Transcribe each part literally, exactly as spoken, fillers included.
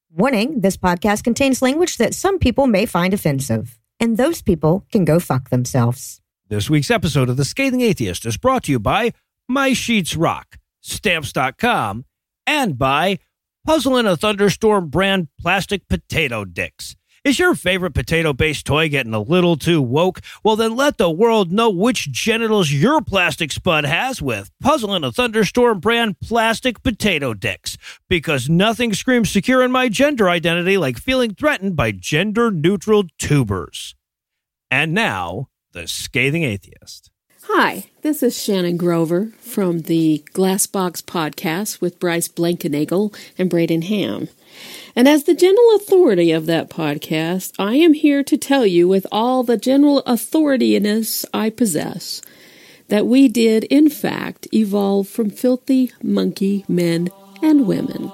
Warning, this podcast contains language that some people may find offensive, and those people can go fuck themselves. This week's episode of The Scathing Atheist is brought to you by My Sheets Rock, Stamps dot com, and by Puzzle in a Thunderstorm brand plastic potato dicks. Is your favorite potato-based toy getting a little too woke? Well, then let the world know which genitals your plastic spud has with Puzzle in a Thunderstorm brand plastic potato dicks. Because nothing screams secure in my gender identity like feeling threatened by gender-neutral tubers. And now, The Scathing Atheist. Hi, this is Shannon Grover from the Glassbox Podcast with Bryce Blankenagel and Braden Ham. And as the general authority of that podcast, I am here to tell you with all the general authority-ness I possess that we did, in fact, evolve from filthy monkey men and women.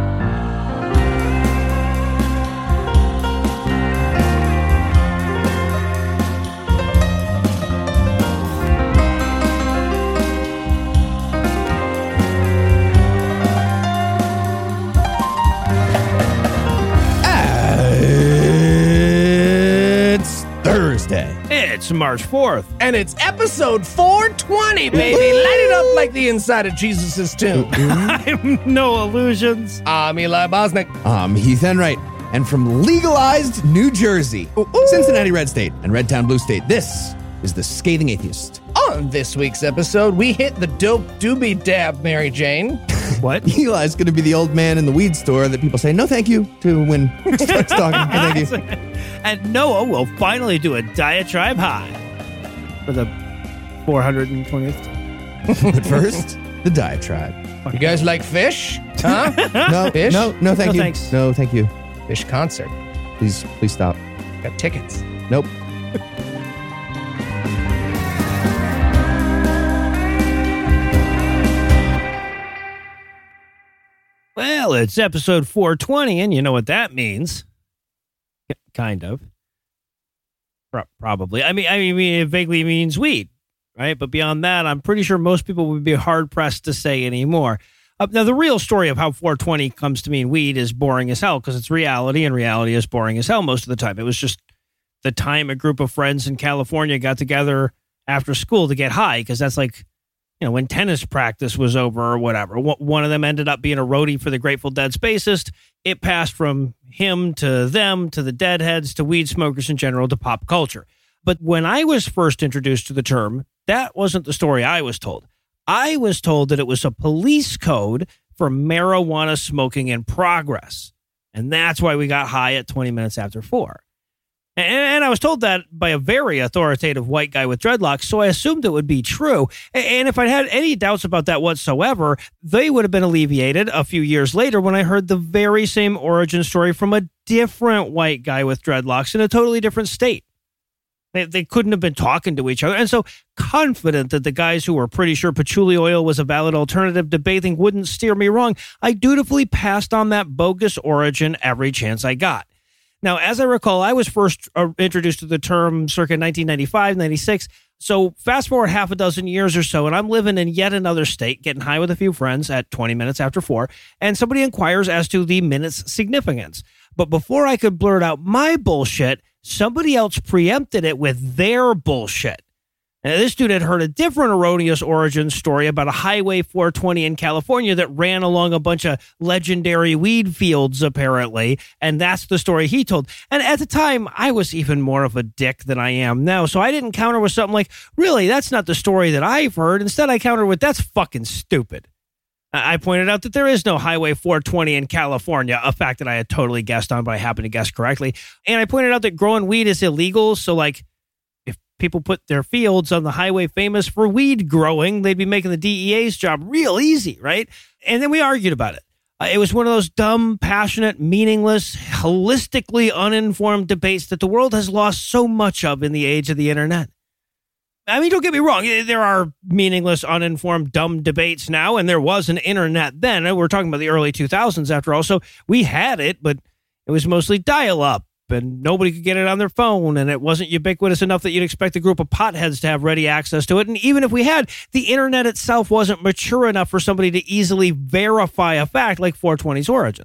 It's March fourth. And it's episode four twenty, baby. Light it up like the inside of Jesus' tomb. I'm No Illusions. I'm Eli Bosnick. I'm Heath Enright. And from legalized New Jersey, ooh, ooh. Cincinnati Red State, and Redtown Blue State, this is The Scathing Atheist. On this week's episode, we hit the dope doobie dab, Mary Jane. What? Eli's going to be the old man in the weed store that people say, no thank you, to when he starts talking. No thank you. And Noah will finally do a diatribe high for the four hundred twentieth time. But first, the diatribe. You guys like fish? Huh? No, Fish? no, no thank No, you. thanks. No thank you. Fish concert. Please, please stop. Got tickets. Nope. Well, it's episode four twenty, and you know what that means. Kind of. Pro- probably. I mean, I mean, it vaguely means weed, right? But beyond that, I'm pretty sure most people would be hard-pressed to say anymore. Uh, now, the real story of how four twenty comes to mean weed is boring as hell, because it's reality, and reality is boring as hell most of the time. It was just the time a group of friends in California got together after school to get high, because that's like, you know, when tennis practice was over or whatever. One of them ended up being a roadie for the Grateful Dead's bassist. It passed from him to them to the Deadheads to weed smokers in general to pop culture. But when I was first introduced to the term, that wasn't the story I was told. I was told that it was a police code for marijuana smoking in progress. And that's why we got high at twenty minutes after four. And I was told that by a very authoritative white guy with dreadlocks, so I assumed it would be true. And if I had any doubts about that whatsoever, they would have been alleviated a few years later when I heard the very same origin story from a different white guy with dreadlocks in a totally different state. They, they couldn't have been talking to each other. And so, confident that the guys who were pretty sure patchouli oil was a valid alternative to bathing wouldn't steer me wrong, I dutifully passed on that bogus origin every chance I got. Now, as I recall, I was first uh, introduced to the term circa nineteen ninety-five, ninety-six. So fast forward half a dozen years or so, and I'm living in yet another state, getting high with a few friends at twenty minutes after four, and somebody inquires as to the minute's significance. But before I could blurt out my bullshit, somebody else preempted it with their bullshit. Now, this dude had heard a different erroneous origin story about a Highway four twenty in California that ran along a bunch of legendary weed fields, apparently, and that's the story he told. And at the time, I was even more of a dick than I am now, so I didn't counter with something like, really, that's not the story that I've heard. Instead, I countered with, that's fucking stupid. I pointed out that there is no Highway four twenty in California, a fact that I had totally guessed on, but I happened to guess correctly. And I pointed out that growing weed is illegal, so like, people put their fields on the highway famous for weed growing, they'd be making the D E A's job real easy, right? And then we argued about it. Uh, it was one of those dumb, passionate, meaningless, holistically uninformed debates that the world has lost so much of in the age of the internet. I mean, don't get me wrong. There are meaningless, uninformed, dumb debates now, and there was an internet then. We're talking about the early two thousands after all, so we had it, but it was mostly dial-up. And nobody could get it on their phone, and it wasn't ubiquitous enough that you'd expect a group of potheads to have ready access to it. And even if we had, the internet itself wasn't mature enough for somebody to easily verify a fact like four twenty's origins.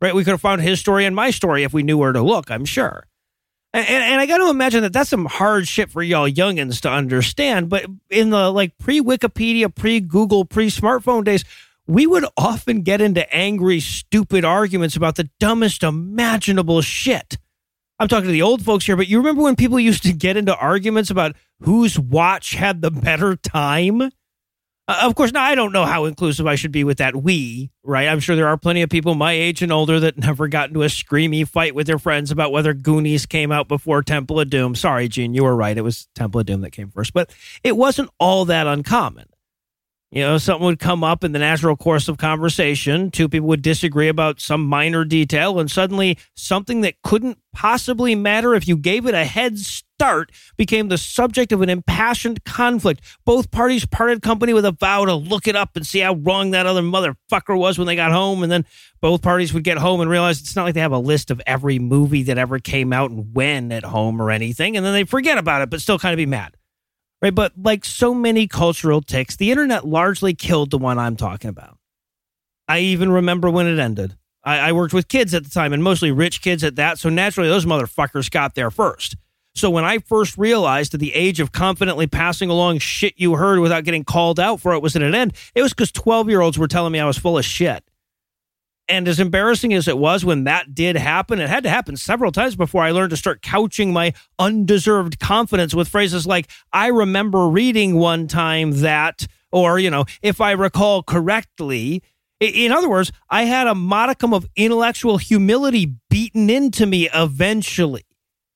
right? We could have found his story and my story if we knew where to look, I'm sure. And, and, and I got to imagine that that's some hard shit for y'all youngins to understand. But in the like pre-Wikipedia, pre-Google, pre-smartphone days, we would often get into angry, stupid arguments about the dumbest imaginable shit. I'm talking to the old folks here, but you remember when people used to get into arguments about whose watch had the better time? Uh, of course, now I don't know how inclusive I should be with that we, right? I'm sure there are plenty of people my age and older that never got into a screamy fight with their friends about whether Goonies came out before Temple of Doom. Sorry, Gene, you were right. It was Temple of Doom that came first, but it wasn't all that uncommon. You know, something would come up in the natural course of conversation. Two people would disagree about some minor detail, and suddenly something that couldn't possibly matter if you gave it a head start became the subject of an impassioned conflict. Both parties parted company with a vow to look it up and see how wrong that other motherfucker was when they got home. And then both parties would get home and realize it's not like they have a list of every movie that ever came out and when at home or anything. And then they forget about it, but still kind of be mad. Right, but like so many cultural ticks, the internet largely killed the one I'm talking about. I even remember when it ended. I, I worked with kids at the time, and mostly rich kids at that, so naturally those motherfuckers got there first. So when I first realized that the age of confidently passing along shit you heard without getting called out for it was at an end, it was because twelve-year-olds were telling me I was full of shit. And as embarrassing as it was when that did happen, it had to happen several times before I learned to start couching my undeserved confidence with phrases like, I remember reading one time that, or, you know, if I recall correctly. In other words, I had a modicum of intellectual humility beaten into me eventually.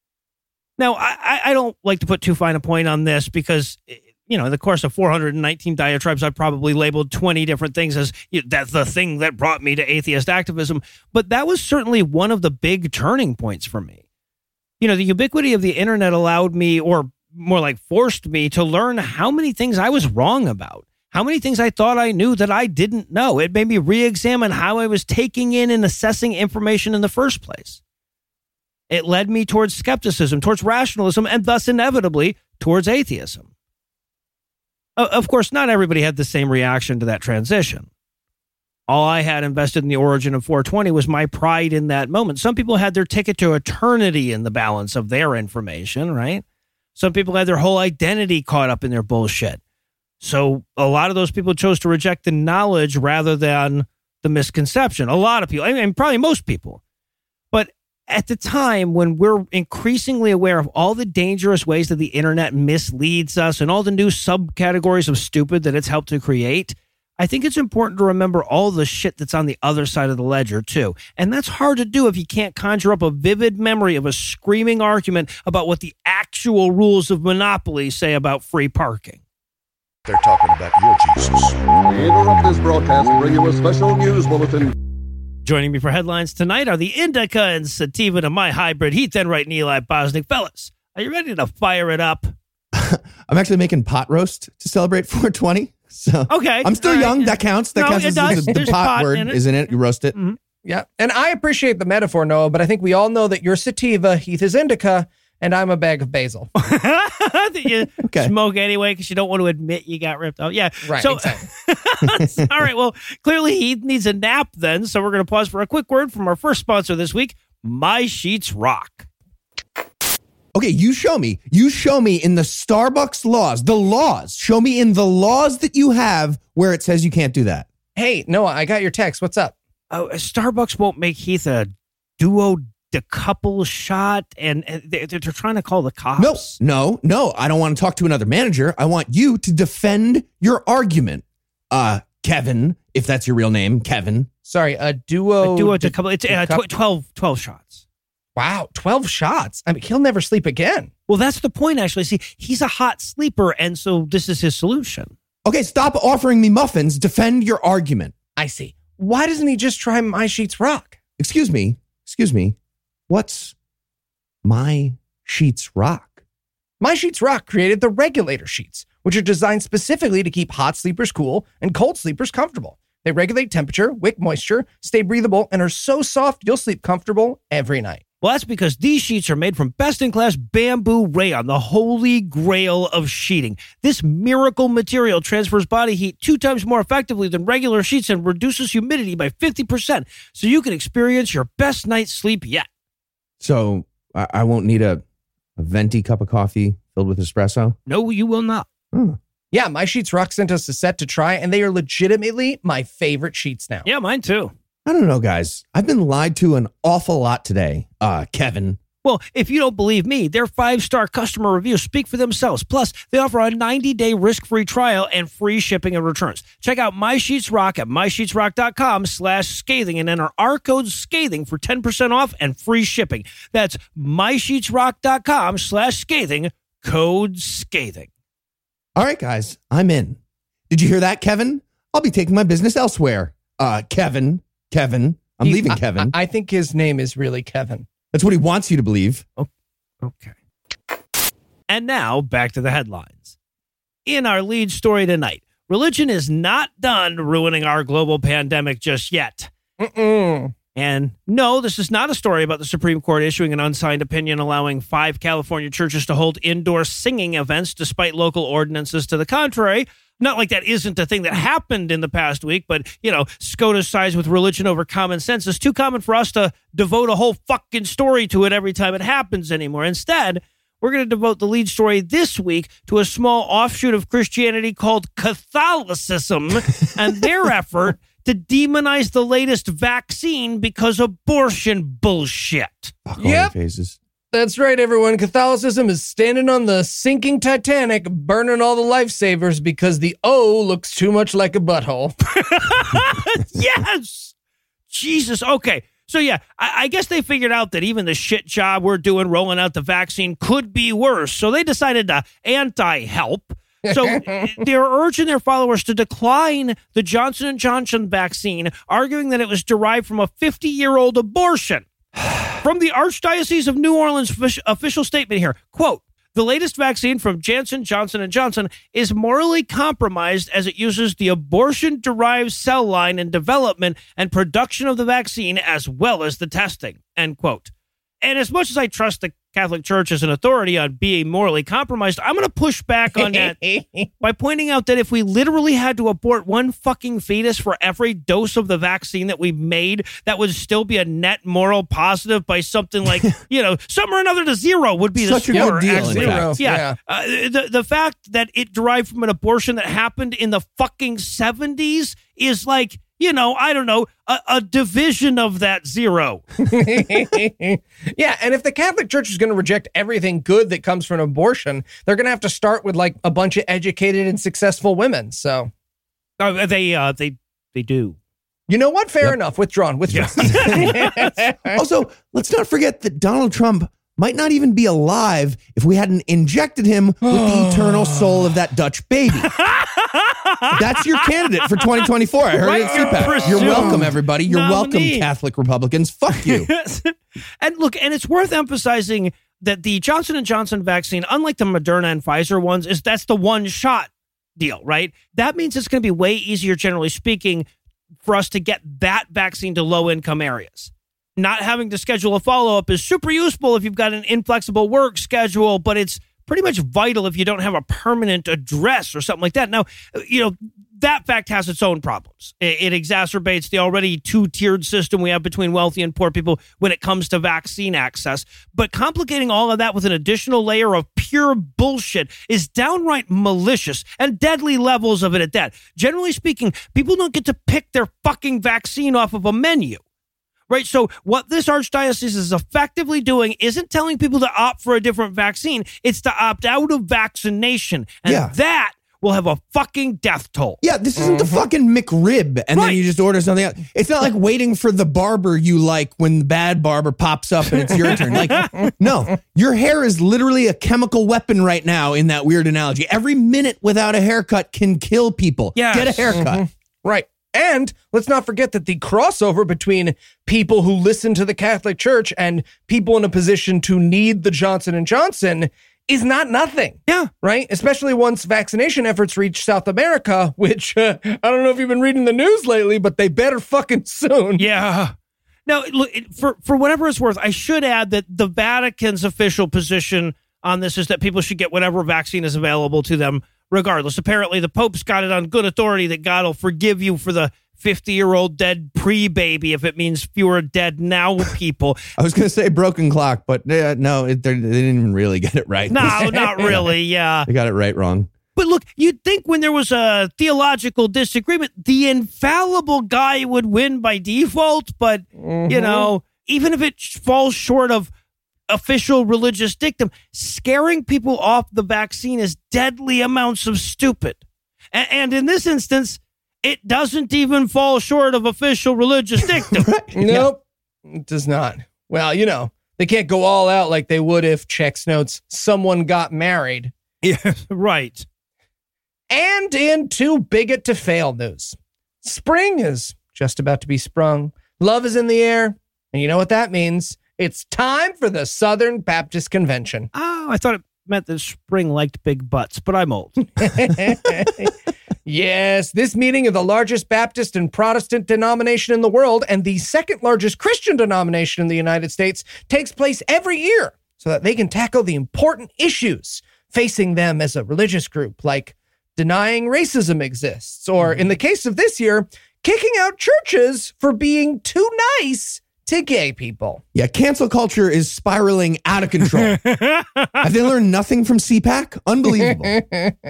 Now, I, I don't like to put too fine a point on this because, you know, in the course of four hundred nineteen diatribes, I've probably labeled twenty different things as you know, that's the thing that brought me to atheist activism. But that was certainly one of the big turning points for me. You know, the ubiquity of the internet allowed me, or more like forced me, to learn how many things I was wrong about, how many things I thought I knew that I didn't know. It made me re-examine how I was taking in and assessing information in the first place. It led me towards skepticism, towards rationalism, and thus inevitably towards atheism. Of course, not everybody had the same reaction to that transition. All I had invested in the origin of four twenty was my pride in that moment. Some people had their ticket to eternity in the balance of their information, right? Some people had their whole identity caught up in their bullshit. So a lot of those people chose to reject the knowledge rather than the misconception. A lot of people, I mean, probably most people. But at the time when we're increasingly aware of all the dangerous ways that the internet misleads us and all the new subcategories of stupid that it's helped to create, I think it's important to remember all the shit that's on the other side of the ledger too. And that's hard to do if you can't conjure up a vivid memory of a screaming argument about what the actual rules of monopoly say about free parking. They're talking about your Jesus. We interrupt this broadcast to bring you a special news bulletin. Joining me for headlines tonight are the indica and sativa to my hybrid, Heath Enright and Eli Bosnick. Fellas, are you ready to fire it up? I'm actually making pot roast to celebrate four twenty. So okay, I'm still right. young. That counts. That no, counts it as does. the, the There's pot, pot word in it. is in it. You roast it. Mm-hmm. Yeah. And I appreciate the metaphor, Noah, but I think we all know that you're sativa, Heath is indica, and I'm a bag of basil. That you Okay. smoke anyway because you don't want to admit you got ripped off. Yeah. Right, So, exactly. all right. Well, clearly he needs a nap then. So we're going to pause for a quick word from our first sponsor this week, My Sheets Rock. Okay, you show me. You show me in the Starbucks laws, the laws. Show me in the laws that you have where it says you can't do that. Hey, Noah, I got your text. What's up? Oh, Starbucks won't make Heath a duo decouple shot, and, and they're, they're trying to call the cops. No, no, no. I don't want to talk to another manager. I want you to defend your argument. Uh, Kevin, if that's your real name, Kevin. Sorry, a duo. A duo decouple. It's uh, decup- tw- twelve, twelve shots. Wow, twelve shots. I mean, he'll never sleep again. Well, that's the point, actually. See, he's a hot sleeper, and so this is his solution. Okay, stop offering me muffins. Defend your argument. I see. Why doesn't he just try My Sheets Rock? Excuse me. Excuse me. What's My Sheets Rock? My Sheets Rock created the regulator sheets, which are designed specifically to keep hot sleepers cool and cold sleepers comfortable. They regulate temperature, wick moisture, stay breathable, and are so soft you'll sleep comfortable every night. Well, that's because these sheets are made from best-in-class bamboo rayon, the holy grail of sheeting. This miracle material transfers body heat two times more effectively than regular sheets and reduces humidity by fifty percent, so you can experience your best night's sleep yet. So I, I won't need a, a venti cup of coffee filled with espresso? No, you will not. Hmm. Yeah, My Sheets Rock sent us a set to try, and they are legitimately my favorite sheets now. Yeah, mine too. I don't know, guys. I've been lied to an awful lot today, uh, Kevin. Well, if you don't believe me, their five-star customer reviews speak for themselves. Plus, they offer a ninety-day risk-free trial and free shipping and returns. Check out My Sheets Rock at my sheets rock dot com slash scathing and enter our code scathing for ten percent off and free shipping. That's my sheets rock dot com slash scathing, code scathing. All right, guys, I'm in. Did you hear that, Kevin? I'll be taking my business elsewhere. Uh, Kevin, Kevin, I'm He- leaving I- Kevin. I, I think his name is really Kevin. That's what he wants you to believe. Okay. And now, back to the headlines. In our lead story tonight, religion is not done ruining our global pandemic just yet. Mm-mm. And no, this is not a story about the Supreme Court issuing an unsigned opinion allowing five California churches to hold indoor singing events despite local ordinances to the contrary. Not like that isn't a thing that happened in the past week, but, you know, SCOTUS sides with religion over common sense. It's too common for us to devote a whole fucking story to it every time it happens anymore. Instead, we're going to devote the lead story this week to a small offshoot of Christianity called Catholicism and their effort to demonize the latest vaccine because abortion bullshit. Fuck all Yep. your faces. That's right, everyone. Catholicism is standing on the sinking Titanic, burning all the lifesavers because the O looks too much like a butthole. Yes! Jesus. Okay. So, yeah, I, I guess they figured out that even the shit job we're doing rolling out the vaccine could be worse. So they decided to anti-help. So they're urging their followers to decline the Johnson and Johnson vaccine, arguing that it was derived from a fifty-year-old abortion. From the Archdiocese of New Orleans official statement here, quote, the latest vaccine from Janssen, Johnson and Johnson is morally compromised as it uses the abortion-derived cell line in development and production of the vaccine as well as the testing, end quote. And as much as I trust the Catholic Church as an authority on being morally compromised, I'm going to push back on that by pointing out that if we literally had to abort one fucking fetus for every dose of the vaccine that we made, that would still be a net moral positive by something like, you know, some or another to zero would be Such the a good score. deal, in actually. fact. Yeah. Yeah. Uh, the, the fact that it derived from an abortion that happened in the fucking seventies is like, you know, I don't know, a, a division of that zero. Yeah, and if the Catholic Church is going to reject everything good that comes from abortion, they're going to have to start with like a bunch of educated and successful women. So, Uh, they, uh, they, they do. you know what? Fair enough. Withdrawn. Withdrawn. Also, let's not forget that Donald Trump might not even be alive if we hadn't injected him with the eternal soul of that Dutch baby. That's your candidate for twenty twenty-four. I heard Right, it at you're C PAC. You're presumed welcome, everybody. You're welcome, nominee. Catholic Republicans. Fuck you. And look, and it's worth emphasizing that the Johnson and Johnson vaccine, unlike the Moderna and Pfizer ones, is that's the one shot deal, right? That means it's going to be way easier, generally speaking, for us to get that vaccine to low income areas. Not having to schedule a follow-up is super useful if you've got an inflexible work schedule, but it's pretty much vital if you don't have a permanent address or something like that. Now, you know, that fact has its own problems. It, it exacerbates the already two-tiered system we have between wealthy and poor people when it comes to vaccine access. But complicating all of that with an additional layer of pure bullshit is downright malicious and deadly levels of it at that. Generally speaking, people don't get to pick their fucking vaccine off of a menu. Right. So what this archdiocese is effectively doing isn't telling people to opt for a different vaccine. It's to opt out of vaccination. And Yeah. that will have a fucking death toll. Yeah, this isn't the fucking McRib, and Right. then you just order something else. It's not like waiting for the barber you like when the bad barber pops up and it's your turn. Like, no, your hair is literally a chemical weapon right now in that weird analogy. Every minute without a haircut can kill people. Yes. Get a haircut. Right. And let's not forget that the crossover between people who listen to the Catholic Church and people in a position to need the Johnson and Johnson is not nothing. Yeah. Right? Especially once vaccination efforts reach South America, which uh, I don't know if you've been reading the news lately, but they better fucking soon. Yeah. Now, look, for, for whatever it's worth, I should add that the Vatican's official position on this is that people should get whatever vaccine is available to them regardless. Apparently, the Pope's got it on good authority that God will forgive you for the fifty-year-old dead pre-baby if it means fewer dead now people. I was going to say broken clock, but uh, no, it, they didn't even really get it right. No, not really, yeah. They got it right wrong. But look, you'd think when there was a theological disagreement, the infallible guy would win by default. But, mm-hmm. you know, even if it falls short of official religious dictum, scaring people off the vaccine is deadly amounts of stupid. And, and in this instance, it doesn't even fall short of official religious dictum. Right. Nope, it does not. Well, you know, they can't go all out like they would if, checks notes, someone got married. Yeah, right. And in too bigot to fail news, spring is just about to be sprung. Love is in the air. And you know what that means? It's time for the Southern Baptist Convention. Oh, I thought it meant that spring liked big butts, but I'm old. Yes, this meeting of the largest Baptist and Protestant denomination in the world and the second largest Christian denomination in the United States takes place every year so that they can tackle the important issues facing them as a religious group, like denying racism exists, or in the case of this year, kicking out churches for being too nice to gay people. Yeah, cancel culture is spiraling out of control. Have they learned nothing from C PAC? Unbelievable.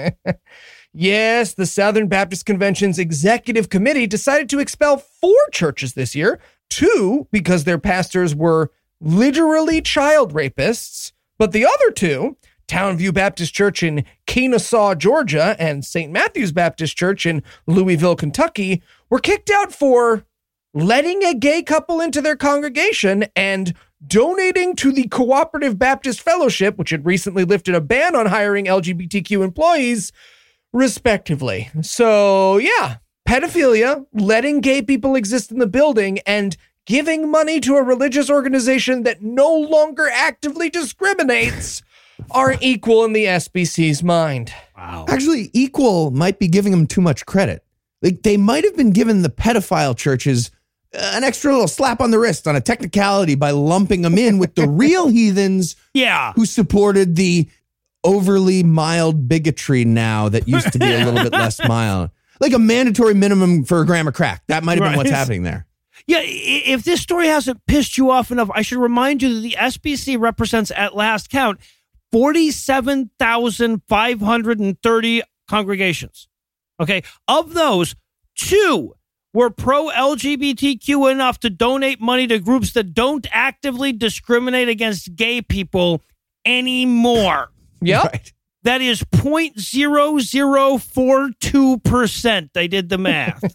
Yes, the Southern Baptist Convention's executive committee decided to expel four churches this year, two because their pastors were literally child rapists, but the other two, Townview Baptist Church in Kennesaw, Georgia, and Saint Matthew's Baptist Church in Louisville, Kentucky, were kicked out for letting a gay couple into their congregation and donating to the Cooperative Baptist Fellowship, which had recently lifted a ban on hiring L G B T Q employees, respectively. So, yeah, pedophilia, letting gay people exist in the building, and giving money to a religious organization that no longer actively discriminates are equal in the S B C's mind. Wow. Actually, equal might be giving them too much credit. Like, they might have been giving the pedophile churches an extra little slap on the wrist on a technicality by lumping them in with the real heathens yeah. who supported the overly mild bigotry now that used to be a little bit less mild. Like a mandatory minimum for a gram of crack. That might have been right. what's happening there. Yeah, if this story hasn't pissed you off enough, I should remind you that the S B C represents, at last count, forty-seven thousand five hundred thirty congregations. Okay, of those, two were pro-L G B T Q enough to donate money to groups that don't actively discriminate against gay people anymore. Yep. Right. That is zero point zero zero four two percent. They did the math.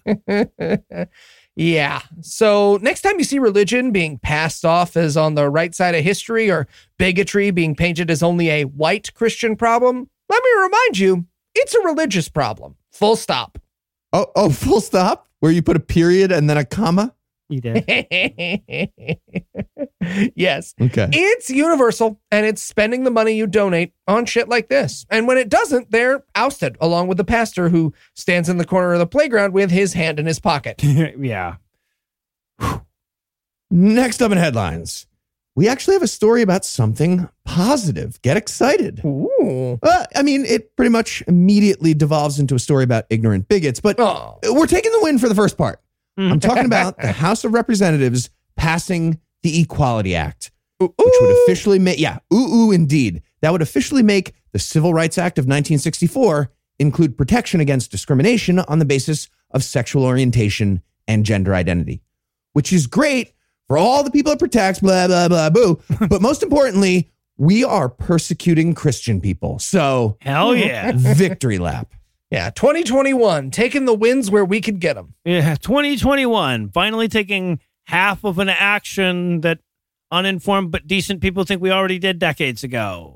Yeah. So next time you see religion being passed off as on the right side of history or bigotry being painted as only a white Christian problem, let me remind you, it's a religious problem. Full stop. Oh, oh, full stop? Where you put a period and then a comma? You did. Yes. Okay. It's universal, and it's spending the money you donate on shit like this. And when it doesn't, they're ousted, along with the pastor who stands in the corner of the playground with his hand in his pocket. Yeah. Next up in headlines, we actually have a story about something positive. Get excited. Ooh. Uh, I mean, it pretty much immediately devolves into a story about ignorant bigots, but Oh. we're taking the win for the first part. I'm talking about the House of Representatives passing the Equality Act, Ooh. which would officially make, yeah, ooh, ooh, indeed. That would officially make the Civil Rights Act of nineteen sixty-four include protection against discrimination on the basis of sexual orientation and gender identity, which is great for all the people it protects, blah, blah, blah, boo. But most importantly, we are persecuting Christian people. So, Hell yeah. victory lap. Yeah, twenty twenty-one, taking the wins where we could get them. Yeah, twenty twenty-one, finally taking half of an action that uninformed but decent people think we already did decades ago.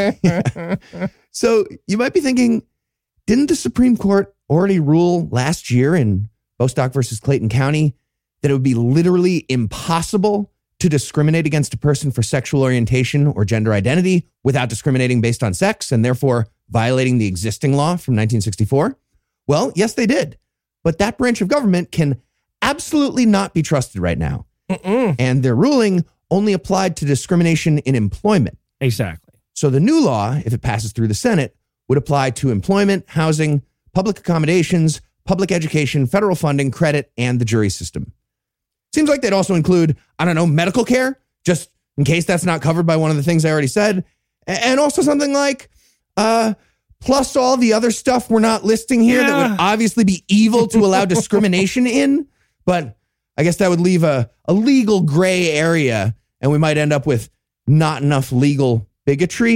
So you might be thinking, didn't the Supreme Court already rule last year in Bostock versus Clayton County that it would be literally impossible to discriminate against a person for sexual orientation or gender identity without discriminating based on sex and therefore violating the existing law from nineteen sixty-four? Well, yes, they did. But that branch of government can absolutely not be trusted right now. Mm-mm. And their ruling only applied to discrimination in employment. Exactly. So the new law, if it passes through the Senate, would apply to employment, housing, public accommodations, public education, federal funding, credit, and the jury system. Seems like they'd also include, I don't know, medical care, just in case that's not covered by one of the things I already said. And also something like, uh, plus all the other stuff we're not listing here Yeah. that would obviously be evil to allow discrimination in. But I guess that would leave a, a legal gray area, and we might end up with not enough legal bigotry.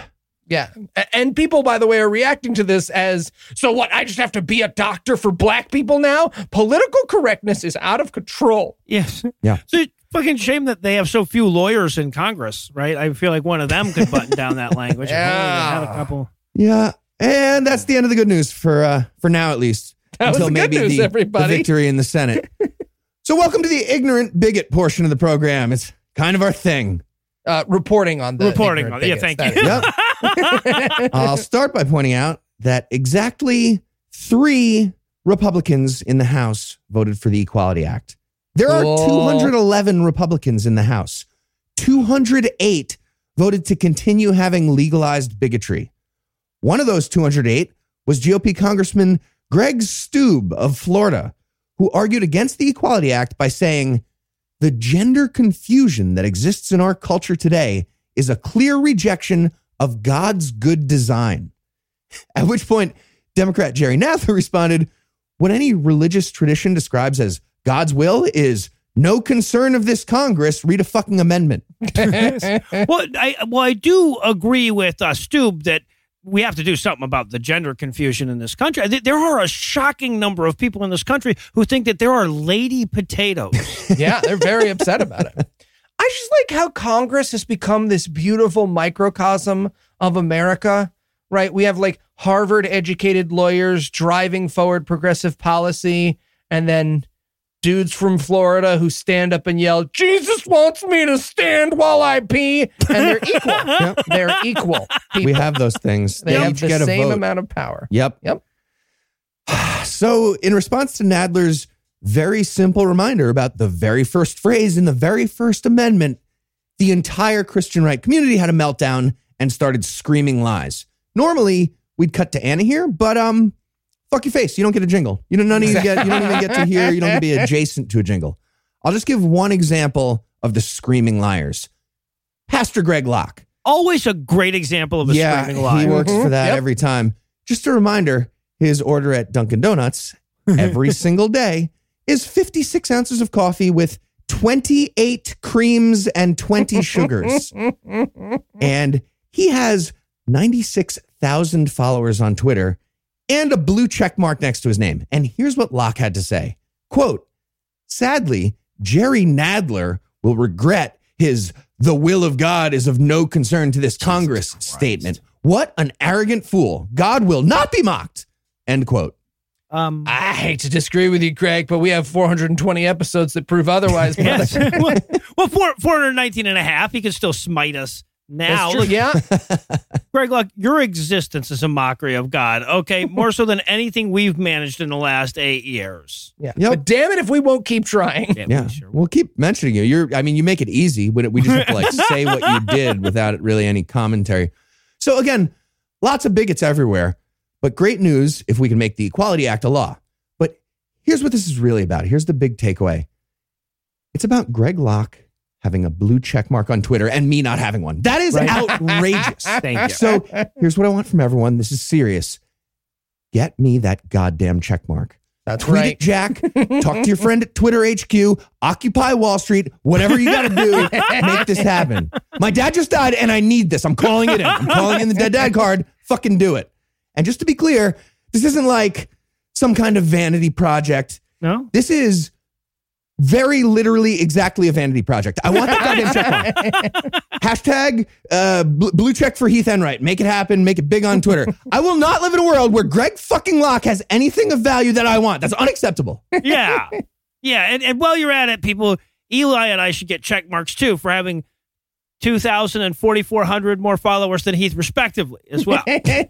Yeah. A- And people, by the way, are reacting to this as, so what, I just have to be a doctor for black people now? Political correctness is out of control. Yes. Yeah. So fucking shame that they have so few lawyers in Congress, right? I feel like one of them could button down that language. If only they had a Yeah. couple. Yeah. And that's the end of the good news for uh, for now, at least. That was the good news, the, everybody. the victory in the Senate. So welcome to the ignorant bigot portion of the program. It's kind of our thing. Uh, reporting on the Reporting ignorant on- yeah, bigots. thank That you. is- Yep. I'll start by pointing out that exactly three Republicans in the House voted for the Equality Act. There are Cool. two hundred eleven Republicans in the House. two hundred eight voted to continue having legalized bigotry. One of those two hundred eight was G O P Congressman Greg Stube of Florida, who argued against the Equality Act by saying, the gender confusion that exists in our culture today is a clear rejection of God's good design. At which point, Democrat Jerry Nadler responded, what any religious tradition describes as God's will is no concern of this Congress, read a fucking amendment. well, I well, I do agree with uh, Stube that we have to do something about the gender confusion in this country. Th- There are a shocking number of people in this country who think that there are lady potatoes. Yeah, they're very upset about it. I just like how Congress has become this beautiful microcosm of America, right? We have like Harvard educated lawyers driving forward progressive policy, and then dudes from Florida who stand up and yell, Jesus wants me to stand while I pee. And they're equal. They're equal. We people. have those things. They They have each the get a same vote. amount of power. Yep. Yep. So, in response to Nadler's very simple reminder about the very first phrase in the very first amendment, the entire Christian right community had a meltdown and started screaming lies. Normally, we'd cut to Anna here, but um, fuck your face. You don't get a jingle. You don't, none of you get. You don't even get to hear. You don't get to be adjacent to a jingle. I'll just give one example of the screaming liars. Pastor Greg Locke. Always a great example of a yeah, screaming lie. he works for that Yep. every time. Just a reminder, his order at Dunkin' Donuts every single day is fifty-six ounces of coffee with twenty-eight creams and twenty sugars. And he has ninety-six thousand followers on Twitter and a blue check mark next to his name. And here's what Locke had to say. Quote, sadly, Jerry Nadler will regret his "the will of God is of no concern to this Congress" statement. What an arrogant fool. God will not be mocked. End quote. Um, I hate to disagree with you, Greg, but we have four hundred twenty episodes that prove otherwise. brother. yes. well, well, four, four hundred nineteen and a half. He can still smite us now. That's true. Look, Yeah. Greg Locke, your existence is a mockery of God. Okay, more so than anything we've managed in the last eight years. Yeah. Yep. But damn it if we won't keep trying. Yeah, Yeah, we sure we'll keep mentioning you. You're, I mean, you make it easy. We we just have to like say what you did without really any commentary. So again, lots of bigots everywhere, but great news if we can make the Equality Act a law. But here's what this is really about. Here's the big takeaway. It's about Greg Locke having a blue check mark on Twitter and me not having one. That is outrageous. Thank you. So here's what I want from everyone. This is serious. Get me that goddamn check mark. That's Tweet right. it, Jack. Talk to your friend at Twitter H Q. Occupy Wall Street. Whatever you got to do, make this happen. My dad just died, and I need this. I'm calling it in. I'm calling in the dead dad card. Fucking do it. And just to be clear, this isn't like some kind of vanity project. No? This is very literally exactly a vanity project. I want that goddamn check mark. Hashtag uh, bl- blue check for Heath Enright. Make it happen. Make it big on Twitter. I will not live in a world where Greg fucking Locke has anything of value that I want. That's unacceptable. Yeah. Yeah. And, and while you're at it, people, Eli and I should get check marks too for having two thousand and forty-four hundred more followers than Heath, respectively, as well.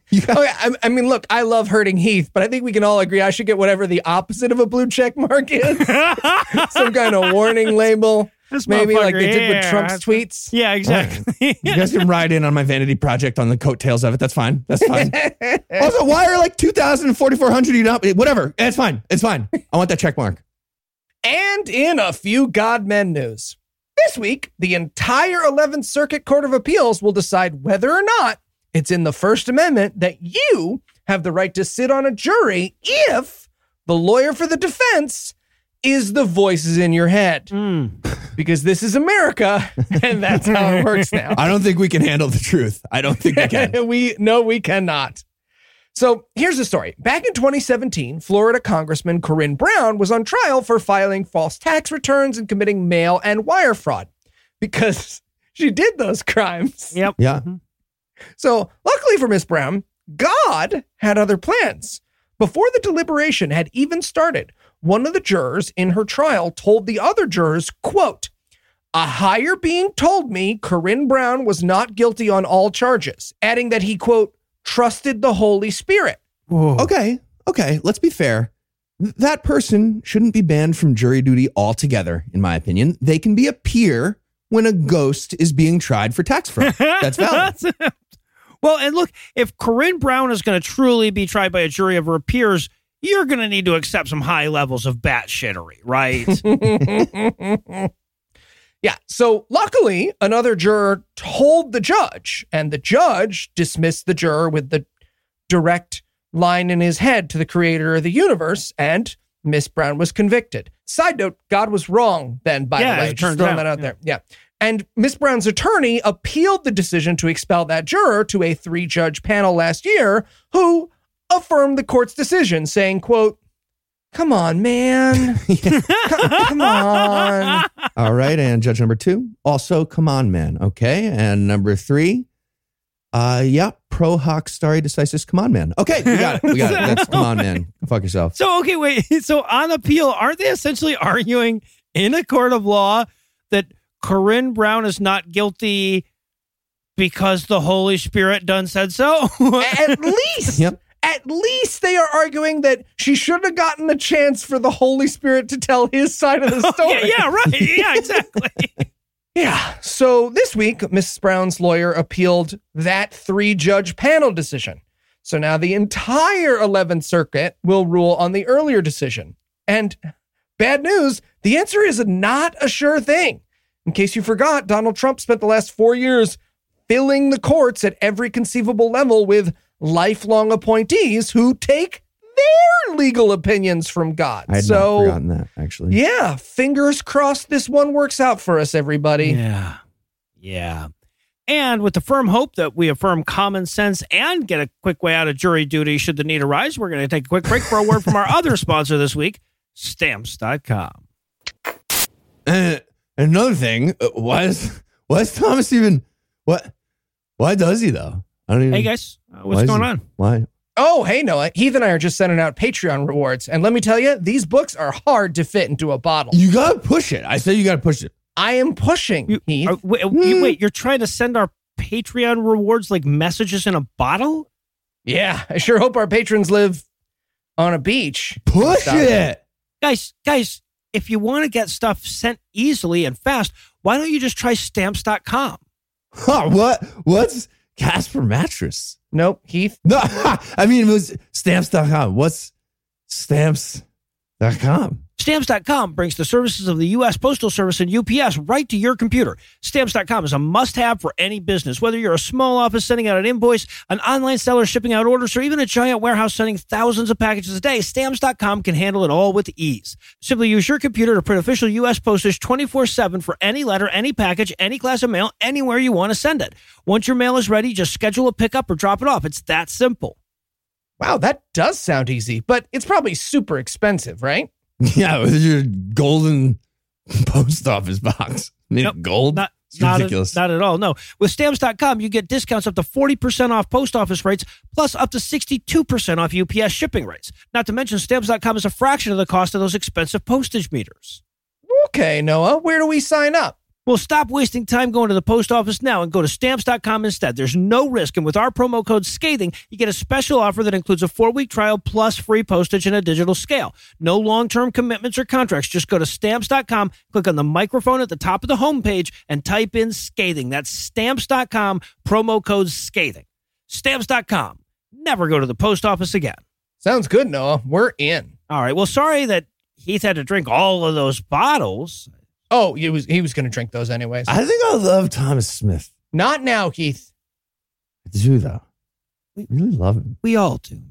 got- Okay, I, I mean, look, I love hurting Heath, but I think we can all agree I should get whatever the opposite of a blue check mark is. Some kind of warning label. This Maybe like they motherfucker, did with yeah. Trump's tweets. Yeah, exactly. You guys can ride in on my vanity project on the coattails of it. That's fine. That's fine. Also, why are like two thousand and forty-four hundred? You know, whatever. It's fine. It's fine. I want that check mark. And in a few Godmen news. This week, the entire eleventh Circuit Court of Appeals will decide whether or not it's in the First Amendment that you have the right to sit on a jury if the lawyer for the defense is the voices in your head. Mm. Because this is America, and that's how it works now. I don't think we can handle the truth. I don't think we can. we no, we cannot. So here's the story. Back in twenty seventeen, Florida Congressman Corinne Brown was on trial for filing false tax returns and committing mail and wire fraud because she did those crimes. Yep. Yeah. So luckily for Miss Brown, God had other plans. Before the deliberation had even started, one of the jurors in her trial told the other jurors, quote, "A higher being told me Corinne Brown was not guilty on all charges," adding that he, quote, "trusted the Holy Spirit." Okay. Okay. Let's be fair. Th- That person shouldn't be banned from jury duty altogether, in my opinion. They can be a peer when a ghost is being tried for tax fraud. That's valid. Well, and look, if Corinne Brown is going to truly be tried by a jury of her peers, you're going to need to accept some high levels of batshittery, right? Yeah. So luckily, another juror told the judge, and the judge dismissed the juror with the direct line in his head to the creator of the universe, and Miss Brown was convicted. Side note, God was wrong then, by Yeah, the way. as it Just turns throwing out, that out yeah. there. Yeah. And Miss Brown's attorney appealed the decision to expel that juror to a three-judge panel last year who affirmed the court's decision, saying, quote, "Come on, man. come, come on." All right. And judge number two, also, come on, man. Okay. And number three, uh, yeah, pro hoc stare decisis, come on, man. Okay. We got it. We got it. That's come on, man. Go fuck yourself. So, okay, wait. So on appeal, aren't they essentially arguing in a court of law that Corinne Brown is not guilty because the Holy Spirit done said so? At least. Yep. At least they are arguing that she should have gotten a chance for the Holy Spirit to tell his side of the story. yeah, yeah, right. Yeah, exactly. Yeah. So this week, Missus Brown's lawyer appealed that three-judge panel decision. So now the entire eleventh Circuit will rule on the earlier decision. And bad news, the answer is not a sure thing. In case you forgot, Donald Trump spent the last four years filling the courts at every conceivable level with lifelong appointees who take their legal opinions from God. I had so, not forgotten that, actually. yeah, fingers crossed this one works out for us, everybody. Yeah. Yeah. And with the firm hope that we affirm common sense and get a quick way out of jury duty should the need arise, we're going to take a quick break for a word from our other sponsor this week, stamps dot com. And another thing, uh, why is, why is Thomas even, what, why does he though? I don't even. Hey, guys, uh, why what's is going he- on? Why? Oh, hey, Noah. Heath and I are just sending out Patreon rewards. And let me tell you, these books are hard to fit into a bottle. You got to push it. I say you got to push it. I am pushing, You, Heath. are- wait, you- wait, you're trying to send our Patreon rewards like messages in a bottle? Yeah, I sure hope our patrons live on a beach. Push Stop it. Guys, guys, if you want to get stuff sent easily and fast, why don't you just try stamps dot com? Huh, what? What's Casper mattress? Nope, Heath. No, I mean, it was stamps dot com. What's stamps dot com? Stamps dot com brings the services of the U S Postal Service and U P S right to your computer. Stamps dot com is a must-have for any business, whether you're a small office sending out an invoice, an online seller shipping out orders, or even a giant warehouse sending thousands of packages a day. Stamps dot com can handle it all with ease. Simply use your computer to print official U S postage twenty-four seven for any letter, any package, any class of mail, anywhere you want to send it. Once your mail is ready, just schedule a pickup or drop it off. It's that simple. Wow, that does sound easy, but it's probably super expensive, right? Yeah, with your golden post office box. I mean, Nope, gold? Not, It's not, ridiculous. Not at all. No. With stamps dot com, you get discounts up to forty percent off post office rates, plus up to sixty-two percent off U P S shipping rates. Not to mention, stamps dot com is a fraction of the cost of those expensive postage meters. Okay, Noah, where do we sign up? Well, stop wasting time going to the post office now and go to stamps dot com instead. There's no risk, and with our promo code SCATHING, you get a special offer that includes a four-week trial plus free postage and a digital scale. No long-term commitments or contracts. Just go to stamps dot com, click on the microphone at the top of the homepage, and type in SCATHING. That's stamps dot com, promo code SCATHING. stamps dot com. Never go to the post office again. Sounds good, Noah. We're in. All right. Well, sorry that Heath had to drink all of those bottles. Oh, he was he was going to drink those anyways. I think I love Thomas Smith. Not now, Keith. I do, though. I really love him. We all do.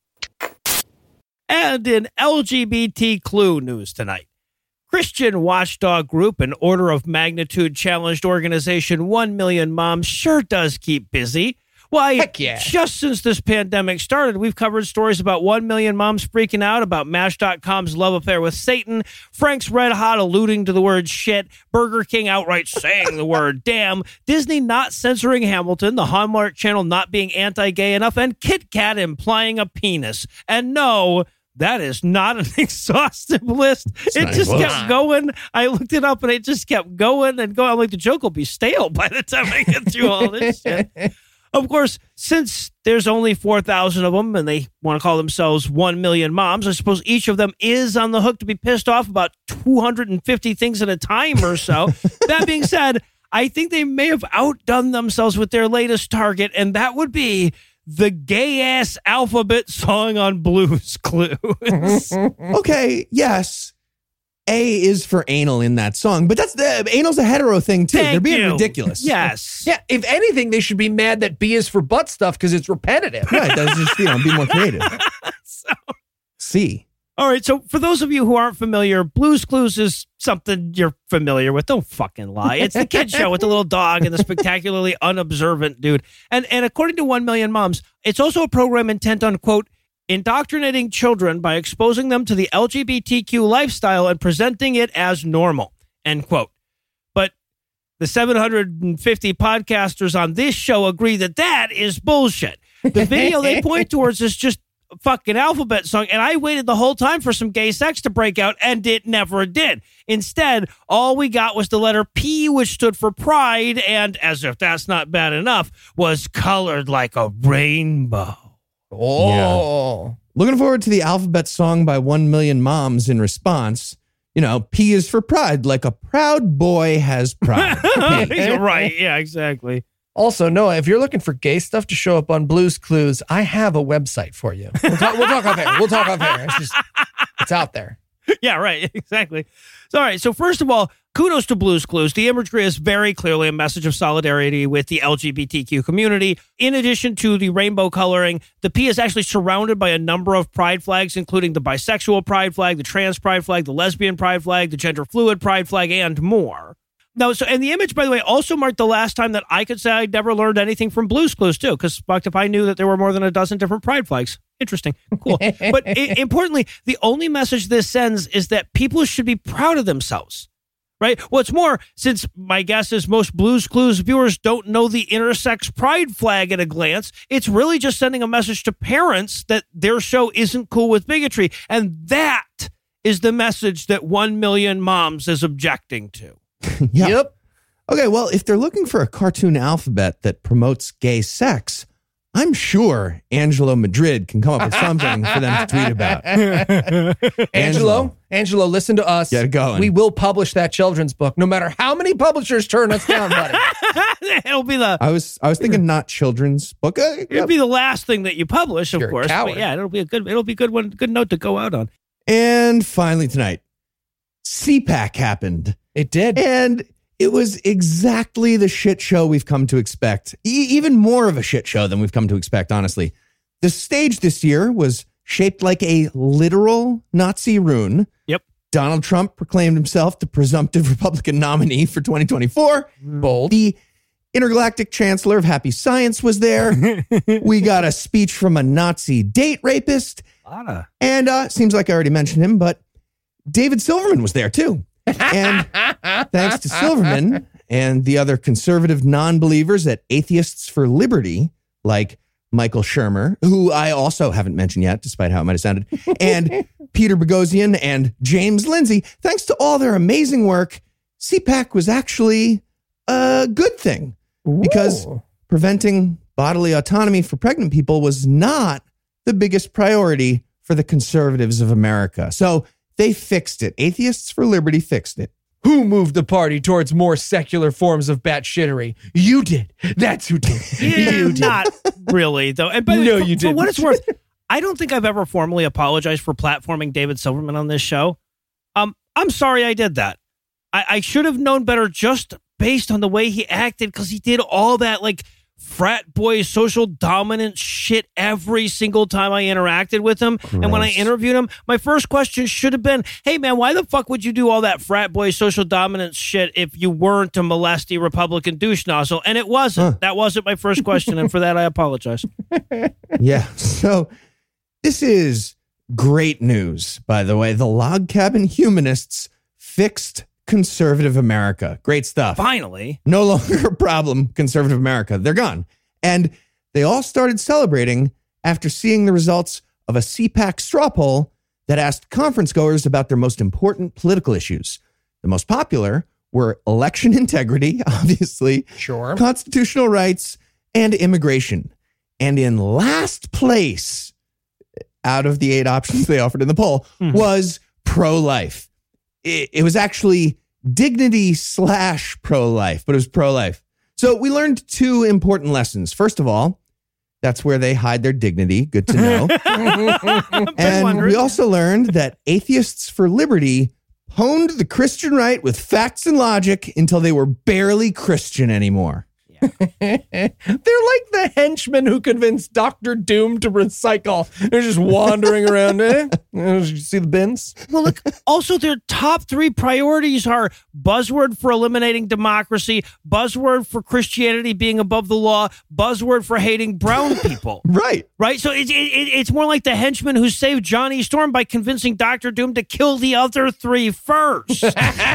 And in L G B T Clue news tonight, Christian watchdog group and order of magnitude challenged organization one million Moms sure does keep busy. Why, Heck yeah. Just since this pandemic started, we've covered stories about one million Moms freaking out about Match dot com's love affair with Satan, Frank's Red Hot alluding to the word shit, Burger King outright saying the word damn, Disney not censoring Hamilton, the Hallmark Channel not being anti-gay enough, and Kit Kat implying a penis. And no, that is not an exhaustive list. It's it not just close. kept going. I looked it up and it just kept going and going. I'm like, the joke will be stale by the time I get through all this shit. Of course, since there's only four thousand of them and they want to call themselves one million Moms, I suppose each of them is on the hook to be pissed off about two hundred fifty things at a time or so. That being said, I think they may have outdone themselves with their latest target, and that would be the gay-ass alphabet song on Blue's Clues. Okay, yes. A is for anal in that song, but that's the anal's a hetero thing too. Thank They're being you. ridiculous. Yes. Yeah, if anything, they should be mad that B is for butt stuff because it's repetitive. Right. That's just, you know, be more creative. So, C. all right. So for those of you who aren't familiar, Blue's Clues is something you're familiar with. Don't fucking lie. It's the kid show with the little dog and the spectacularly unobservant dude. And, and according to one million Moms, it's also a program intent on, quote, indoctrinating children by exposing them to the L G B T Q lifestyle and presenting it as normal, end quote. But the seven hundred fifty podcasters on this show agree that that is bullshit. The video they point towards is just a fucking alphabet song, and I waited the whole time for some gay sex to break out, and it never did. Instead, all we got was the letter P, which stood for pride, and as if that's not bad enough, was colored like a rainbow. Oh. Looking forward to the alphabet song by one million Moms in response. You know, P is for pride, like a proud boy has pride. You're right. Yeah, exactly. Also, Noah, if you're looking for gay stuff to show up on Blue's Clues, I have a website for you. We'll talk, we'll talk off air. We'll talk off air. It's just, it's out there. Yeah, right. Exactly. So, all right. So first of all, kudos to Blue's Clues. The imagery is very clearly a message of solidarity with the L G B T Q community. In addition to the rainbow coloring, the P is actually surrounded by a number of pride flags, including the bisexual pride flag, the trans pride flag, the lesbian pride flag, the gender fluid pride flag, and more. No, so and the image, by the way, also marked the last time that I could say I'd never learned anything from Blue's Clues, too, because fucked if I knew that there were more than a dozen different pride flags. Interesting. Cool. But I- importantly, the only message this sends is that people should be proud of themselves, right? What's more, since my guess is most Blue's Clues viewers don't know the intersex pride flag at a glance, it's really just sending a message to parents that their show isn't cool with bigotry. And that is the message that one million Moms is objecting to. Yeah. Yep. Okay, well, if they're looking for a cartoon alphabet that promotes gay sex, I'm sure Angelo Madrid can come up with something for them to tweet about. Angelo, Angelo, listen to us. Get it going. We will publish that children's book, no matter how many publishers turn us down, buddy. It'll be the I was I was thinking not children's book. Uh, it'll be the last thing that you publish, of You're a course. But coward. yeah, it'll be a good it'll be a good one, good note to go out on. And finally tonight, C PAC happened. It did. And it was exactly the shit show we've come to expect. E- even more of a shit show than we've come to expect, honestly. The stage this year was shaped like a literal Nazi rune. Yep. Donald Trump proclaimed himself the presumptive Republican nominee for twenty twenty-four. Bold. The intergalactic chancellor of happy science was there. We got a speech from a Nazi date rapist. Lotta. And uh, seems like I already mentioned him, but David Silverman was there too. And thanks to Silverman and the other conservative non-believers at Atheists for Liberty, like Michael Shermer, who I also haven't mentioned yet, despite how it might have sounded, and Peter Boghossian and James Lindsay, thanks to all their amazing work, C PAC was actually a good thing because Ooh. preventing bodily autonomy for pregnant people was not the biggest priority for the conservatives of America. So they fixed it. Atheists for Liberty fixed it. Who moved the party towards more secular forms of batshittery? You did. That's who did. Yeah, You did. not really, though. And by the No, way, for, you for what didn't. it's worth, I don't think I've ever formally apologized for platforming David Silverman on this show. Um, I'm sorry I did that. I, I should have known better just based on the way he acted, because he did all that, like, frat boy social dominant shit every single time I interacted with him. And when I Gross. interviewed him, my first question should have been, hey man, why the fuck would you do all that frat boy social dominance shit if you weren't a molesty Republican douche nozzle? And it wasn't. Huh. That wasn't my first question. And for that, I apologize. Yeah. So this is great news, by the way. The Log Cabin Humanists fixed conservative America. Great stuff. Finally. No longer a problem, conservative America. They're gone. And they all started celebrating after seeing the results of a C PAC straw poll that asked conference goers about their most important political issues. The most popular were election integrity, obviously, Sure. constitutional rights, and immigration. And in last place, out of the eight options they offered in the poll, Mm-hmm. was pro-life. It, it was actually dignity slash pro-life, but it was pro-life. So we learned two important lessons. First of all, that's where they hide their dignity. Good to know. And wondering. we also learned that Atheists for Liberty honed the Christian right with facts and logic until they were barely Christian anymore. They're like the henchmen who convinced Doctor Doom to recycle. They're just wandering around. Eh? You see the bins? Well, look, also their top three priorities are buzzword for eliminating democracy, buzzword for Christianity being above the law, buzzword for hating brown people. Right. Right? So it, it, it, it's more like the henchman who saved Johnny Storm by convincing Doctor Doom to kill the other three first.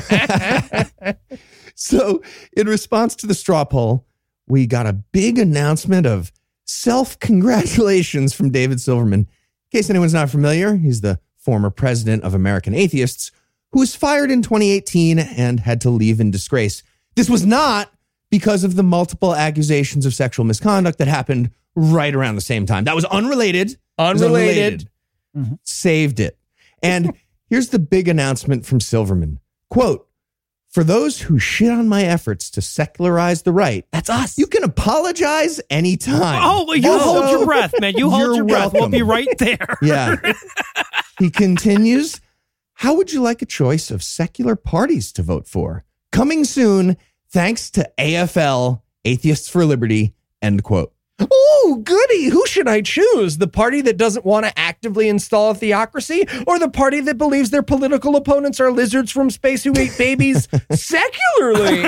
So in response to the straw poll, we got a big announcement of self-congratulations from David Silverman. In case anyone's not familiar, he's the former president of American Atheists who was fired in twenty eighteen and had to leave in disgrace. This was not because of the multiple accusations of sexual misconduct that happened right around the same time. That was unrelated. It was Unrelated. Saved it. And here's the big announcement from Silverman. Quote, "For those who shit on my efforts to secularize the right, That's us. you can apologize anytime." Oh, well, you Also, hold your breath, man. You hold you're your breath. We'll welcome. be right there. Yeah. He continues, "How would you like a choice of secular parties to vote for? Coming soon, thanks to A F L, Atheists for Liberty," end quote. Oh, goody. Who should I choose? The party that doesn't want to actively install a theocracy, or the party that believes their political opponents are lizards from space who eat babies secularly?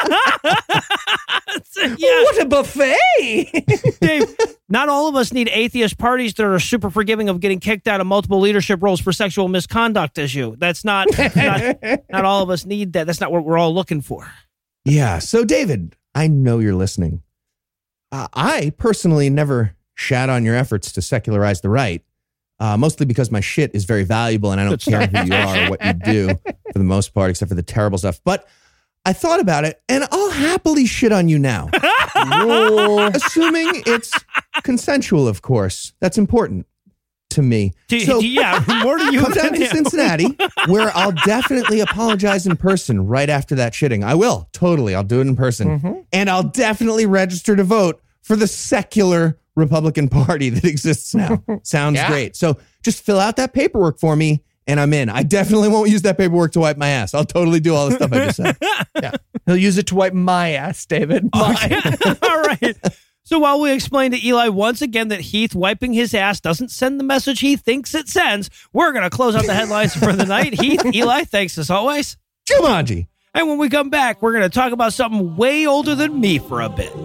Yeah, What a buffet. Dave, not all of us need atheist parties that are super forgiving of getting kicked out of multiple leadership roles for sexual misconduct as you. That's not, not, not all of us need that. That's not what we're all looking for. Yeah. So, David, I know you're listening. Uh, I personally never shat on your efforts to secularize the right, uh, mostly because my shit is very valuable and I don't care who you are or what you do for the most part, except for the terrible stuff. But I thought about it and I'll happily shit on you now. Assuming it's consensual, of course. That's important to me. Do- So- do- yeah, more to you Come than down to him. Cincinnati, where I'll definitely apologize in person right after that shitting. I will. Totally. I'll do it in person. And I'll definitely register to vote for the secular Republican Party that exists now. Sounds Yeah. great. So just fill out that paperwork for me and I'm in. I definitely won't use that paperwork to wipe my ass. I'll totally do all the stuff I just said. Yeah. He'll use it to wipe my ass, David. Mine. All right. So while we explain to Eli once again that Heath wiping his ass doesn't send the message he thinks it sends, we're going to close out the headlines for the night. Heath, Eli, thanks as always. Jumanji. And when we come back, we're going to talk about something way older than me for a bit.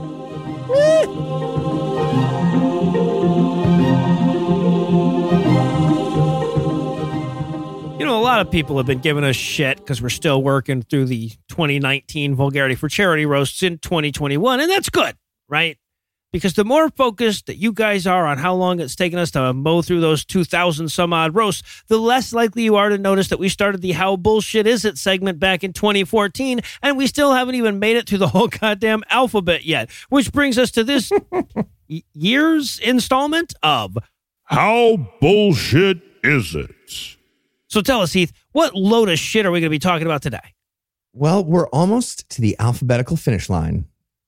You know, a lot of people have been giving us shit because we're still working through the twenty nineteen Vulgarity for Charity roasts in twenty twenty-one, and that's good, right? Because the more focused that you guys are on how long it's taken us to mow through those two thousand some odd roasts, the less likely you are to notice that we started the How Bullshit Is It segment back in twenty fourteen, and we still haven't even made it through the whole goddamn alphabet yet. Which brings us to this y- year's installment of How bullshit is it? So tell us, Heath, what load of shit are we going to be talking about today? Well, we're almost to the alphabetical finish line,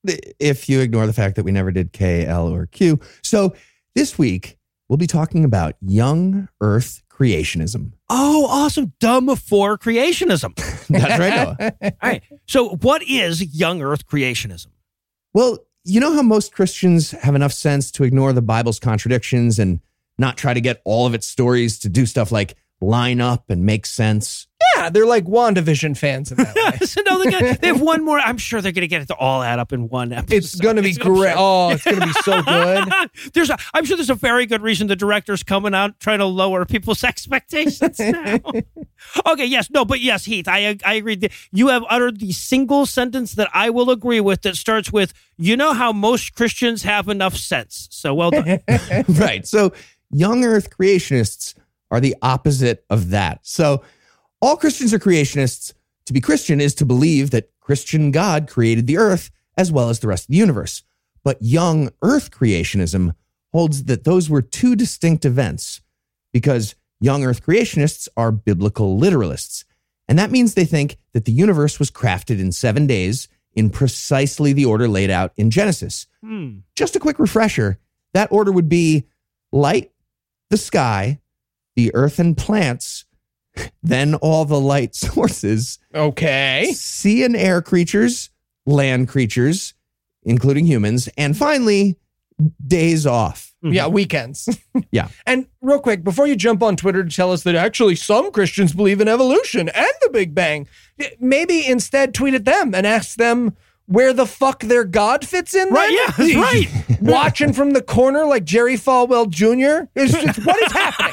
if you ignore the fact that we never did K, L, or Q. So this week, we'll be talking about young Earth creationism. Oh, awesome. Dumb for creationism. That's right, Noah. All right. So what is young Earth creationism? Well, you know how most Christians have enough sense to ignore the Bible's contradictions and not try to get all of its stories to do stuff like line up and make sense? Yeah, they're like WandaVision fans in that way. So no, they, got, they have one more. I'm sure they're going to get it to all add up in one episode. It's going to be great. Oh, it's going to be so good. There's a, I'm sure there's a very good reason the director's coming out trying to lower people's expectations now. Okay, yes, no, but yes, Heath, I I agree. You have uttered the single sentence that I will agree with that starts with, you know how most Christians have enough sense. So well done. Right. So young Earth creationists are the opposite of that. So all Christians are creationists. To be Christian is to believe that Christian God created the earth as well as the rest of the universe. But young Earth creationism holds that those were two distinct events because young Earth creationists are biblical literalists. And that means they think that the universe was crafted in seven days in precisely the order laid out in Genesis. Hmm. Just a quick refresher, that order would be light, the sky, the earth and plants, then all the light sources. Okay. Sea and air creatures, land creatures, including humans, and finally, days off. Yeah, weekends. Yeah. And real quick, before you jump on Twitter to tell us that actually some Christians believe in evolution and the Big Bang, maybe instead tweet at them and ask them where the fuck their God fits in. Right, then? yeah, that's right. Watching from the corner like Jerry Falwell Junior It's just, what is happening?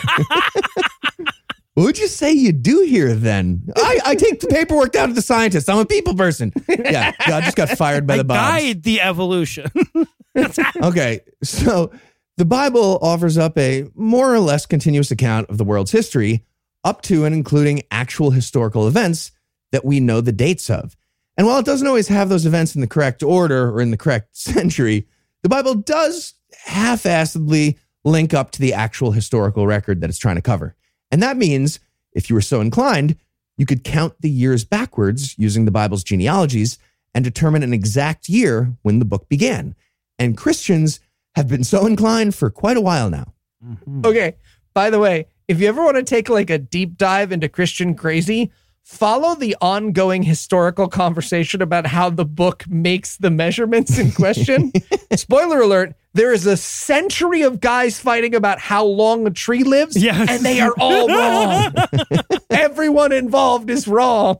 What would you say you do here then? I, I take the paperwork down to the scientists. I'm a people person. Yeah, God just got fired by I the Bobs. guide the evolution. Okay, so the Bible offers up a more or less continuous account of the world's history, up to and including actual historical events that we know the dates of. And while it doesn't always have those events in the correct order or in the correct century, the Bible does half-assedly link up to the actual historical record that it's trying to cover. And that means, if you were so inclined, you could count the years backwards using the Bible's genealogies and determine an exact year when the book began. And Christians have been so inclined for quite a while now. Mm-hmm. Okay, by the way, if you ever want to take like a deep dive into Christian crazy, follow the ongoing historical conversation about how the book makes the measurements in question. Spoiler alert, there is a century of guys fighting about how long a tree lives, Yes. and they are all wrong. Everyone involved is wrong.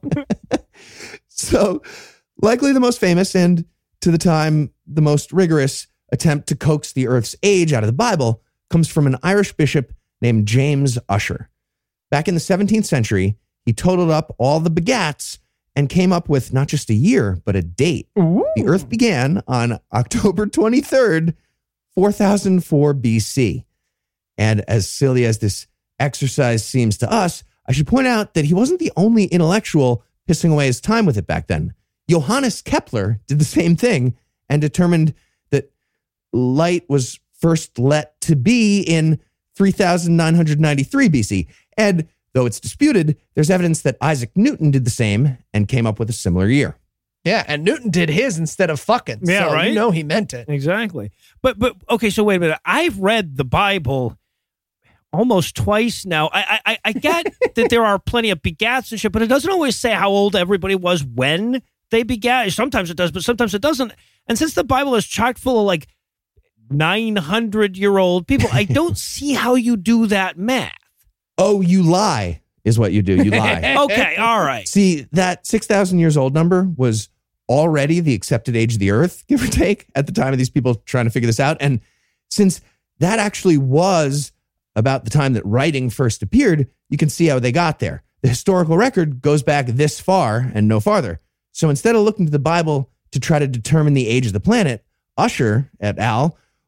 So, likely the most famous and, to the time, the most rigorous attempt to coax the Earth's age out of the Bible comes from an Irish bishop named James Ussher. Back in the seventeenth century, he totaled up all the begats and came up with not just a year, but a date. Ooh. The Earth began on October twenty-third, four thousand four B C. And as silly as this exercise seems to us, I should point out that he wasn't the only intellectual pissing away his time with it back then. Johannes Kepler did the same thing and determined that light was first let to be in three thousand nine hundred ninety-three B C. And though it's disputed, there's evidence that Isaac Newton did the same and came up with a similar year. Yeah, and Newton did his instead of fucking. Yeah, so right? You know he meant it. Exactly. But, but okay, so wait a minute. I've read the Bible almost twice now. I I, I get that there are plenty of begats and shit, but it doesn't always say how old everybody was when they begat. Sometimes it does, but sometimes it doesn't. And since the Bible is chock full of like nine hundred year old people, I don't see how you do that math. Oh, you lie is what you do. You lie. Okay, all right. See, that six thousand years old number was already the accepted age of the Earth, give or take, at the time of these people trying to figure this out. And since that actually was about the time that writing first appeared, you can see how they got there. The historical record goes back this far and no farther. So instead of looking to the Bible to try to determine the age of the planet, Ussher et al.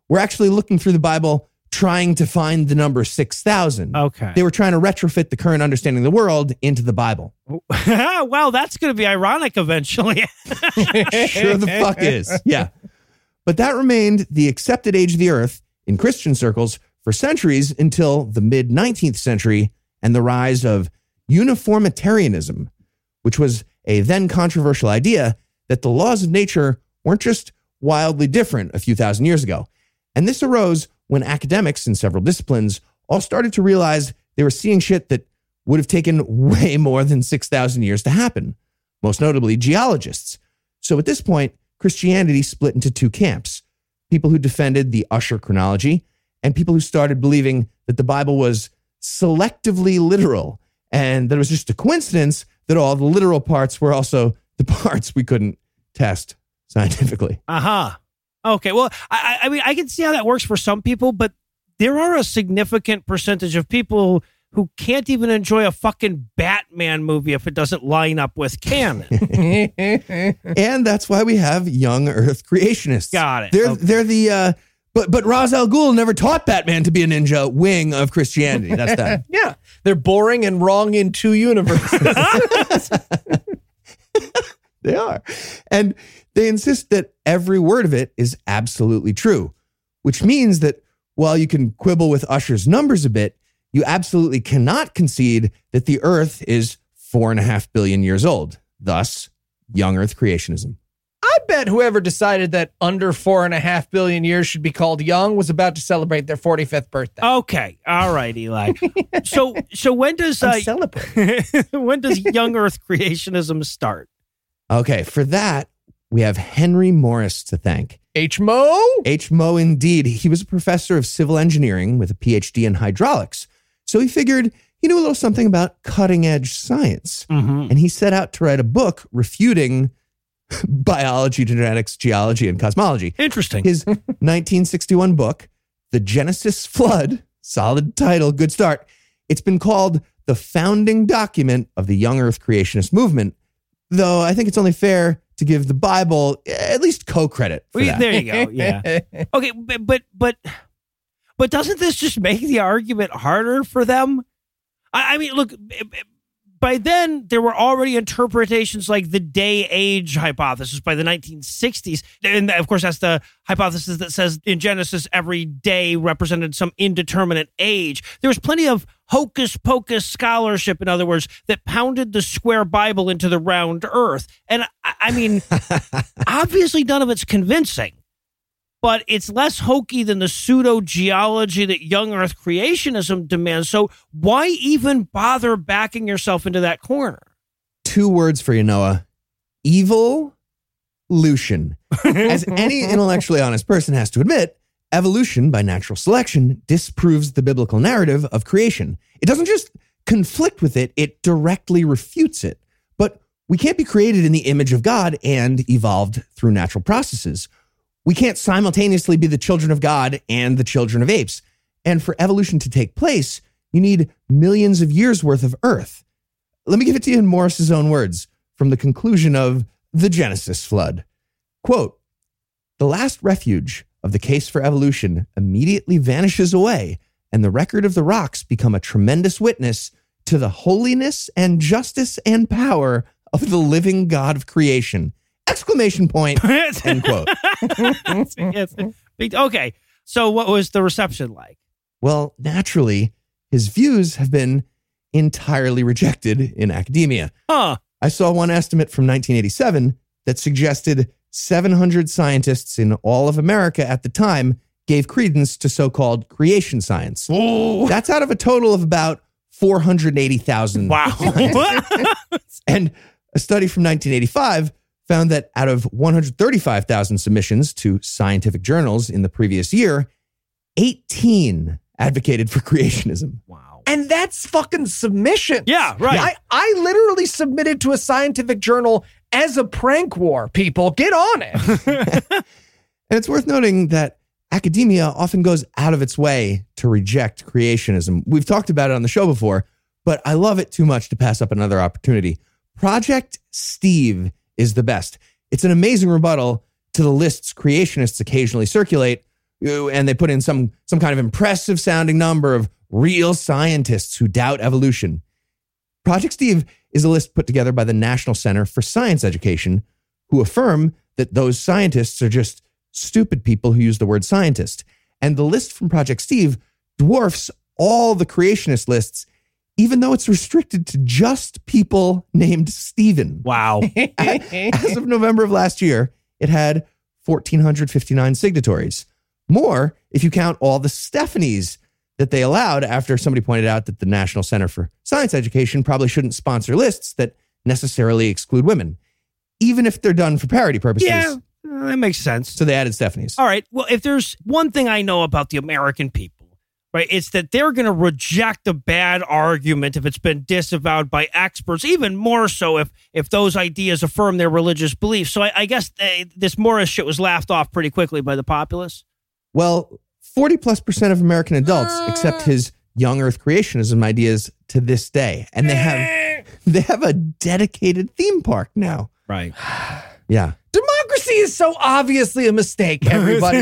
were actually looking through the Bible trying to find the number six thousand. Okay. They were trying to retrofit the current understanding of the world into the Bible. Well, that's going to be ironic eventually. Sure the fuck is. Yeah. But that remained the accepted age of the earth in Christian circles for centuries until the mid-nineteenth century and the rise of uniformitarianism, which was a then controversial idea that the laws of nature weren't just wildly different a few thousand years ago. And this arose when academics in several disciplines all started to realize they were seeing shit that would have taken way more than six thousand years to happen, most notably geologists. So at this point, Christianity split into two camps, people who defended the Ussher chronology and people who started believing that the Bible was selectively literal and that it was just a coincidence that all the literal parts were also the parts we couldn't test scientifically. Uh-huh. Okay, well, I, I mean, I can see how that works for some people, but there are a significant percentage of people who can't even enjoy a fucking Batman movie if it doesn't line up with canon. And that's why we have young Earth creationists. Got it. They're Okay. they're the uh, but but Ra's al Ghul never taught Batman to be a ninja wing of Christianity. That's that. Yeah, they're boring and wrong in two universes. They are. And they insist that every word of it is absolutely true, which means that while you can quibble with Ussher's numbers a bit, you absolutely cannot concede that the Earth is four and a half billion years old. Thus, young Earth creationism. I bet whoever decided that under four and a half billion years should be called young was about to celebrate their forty-fifth birthday. Okay, all right, Eli. So, so when does I'm uh, celebrating. when does young Earth creationism start? Okay, for that, we have Henry Morris to thank. H M O? H M O indeed. He was a professor of civil engineering with a P H D in hydraulics. So he figured he knew a little something about cutting edge science. Mm-hmm. And he set out to write a book refuting biology, genetics, geology, and cosmology. Interesting. His nineteen sixty-one book, The Genesis Flood, solid title, good start. It's been called the founding document of the young Earth creationist movement, though I think it's only fair to give the Bible at least co-credit for Well, that. there you go. Yeah. Okay, but but but but doesn't this just make the argument harder for them? I, I mean, look, by then there were already interpretations like the day-age hypothesis by the nineteen sixties, and of course that's the hypothesis that says in Genesis every day represented some indeterminate age. There was plenty of hocus-pocus scholarship, in other words, that pounded the square Bible into the round earth. And I, I mean, obviously none of it's convincing, but it's less hokey than the pseudo-geology that young Earth creationism demands. So why even bother backing yourself into that corner? Two words for you, Noah. Evolution. As any intellectually honest person has to admit, evolution by natural selection disproves the biblical narrative of creation. It doesn't just conflict with it, it directly refutes it. But we can't be created in the image of God and evolved through natural processes. We can't simultaneously be the children of God and the children of apes. And for evolution to take place, you need millions of years worth of Earth. Let me give it to you in Morris's own words from the conclusion of The Genesis Flood. Quote, "The last refuge of the case for evolution immediately vanishes away, and the record of the rocks become a tremendous witness to the holiness and justice and power of the living God of creation." Exclamation point, end quote. Okay, so what was the reception like? Well, naturally, his views have been entirely rejected in academia. Huh. I saw one estimate from nineteen eighty-seven that suggested seven hundred scientists in all of America at the time gave credence to so-called creation science. Ooh. That's out of a total of about four hundred eighty thousand. Wow. And a study from nineteen eighty-five found that out of one hundred thirty-five thousand submissions to scientific journals in the previous year, eighteen advocated for creationism. Wow. And that's fucking submission. Yeah, right. I, I literally submitted to a scientific journal as a prank war, people. Get on it. And it's worth noting that academia often goes out of its way to reject creationism. We've talked about it on the show before, but I love it too much to pass up another opportunity. Project Steve is the best. It's an amazing rebuttal to the lists creationists occasionally circulate, and they put in some, some kind of impressive sounding number of real scientists who doubt evolution. Project Steve is a list put together by the National Center for Science Education, who affirm that those scientists are just stupid people who use the word scientist. And the list from Project Steve dwarfs all the creationist lists, even though it's restricted to just people named Stephen. Wow. As of November of last year, it had one thousand four hundred fifty-nine signatories. More if you count all the Stephanies that they allowed after somebody pointed out that the National Center for Science Education probably shouldn't sponsor lists that necessarily exclude women, even if they're done for parody purposes. Yeah, that makes sense. So they added Stephanies. All right. Well, if there's one thing I know about the American people, right, it's that they're going to reject a bad argument if it's been disavowed by experts, even more so if if those ideas affirm their religious beliefs. So I, I guess they, this Morris shit was laughed off pretty quickly by the populace. Well, forty plus percent of American adults accept his young earth creationism ideas to this day. And they have they have a dedicated theme park now. Right. Yeah. Democracy is so obviously a mistake, everybody.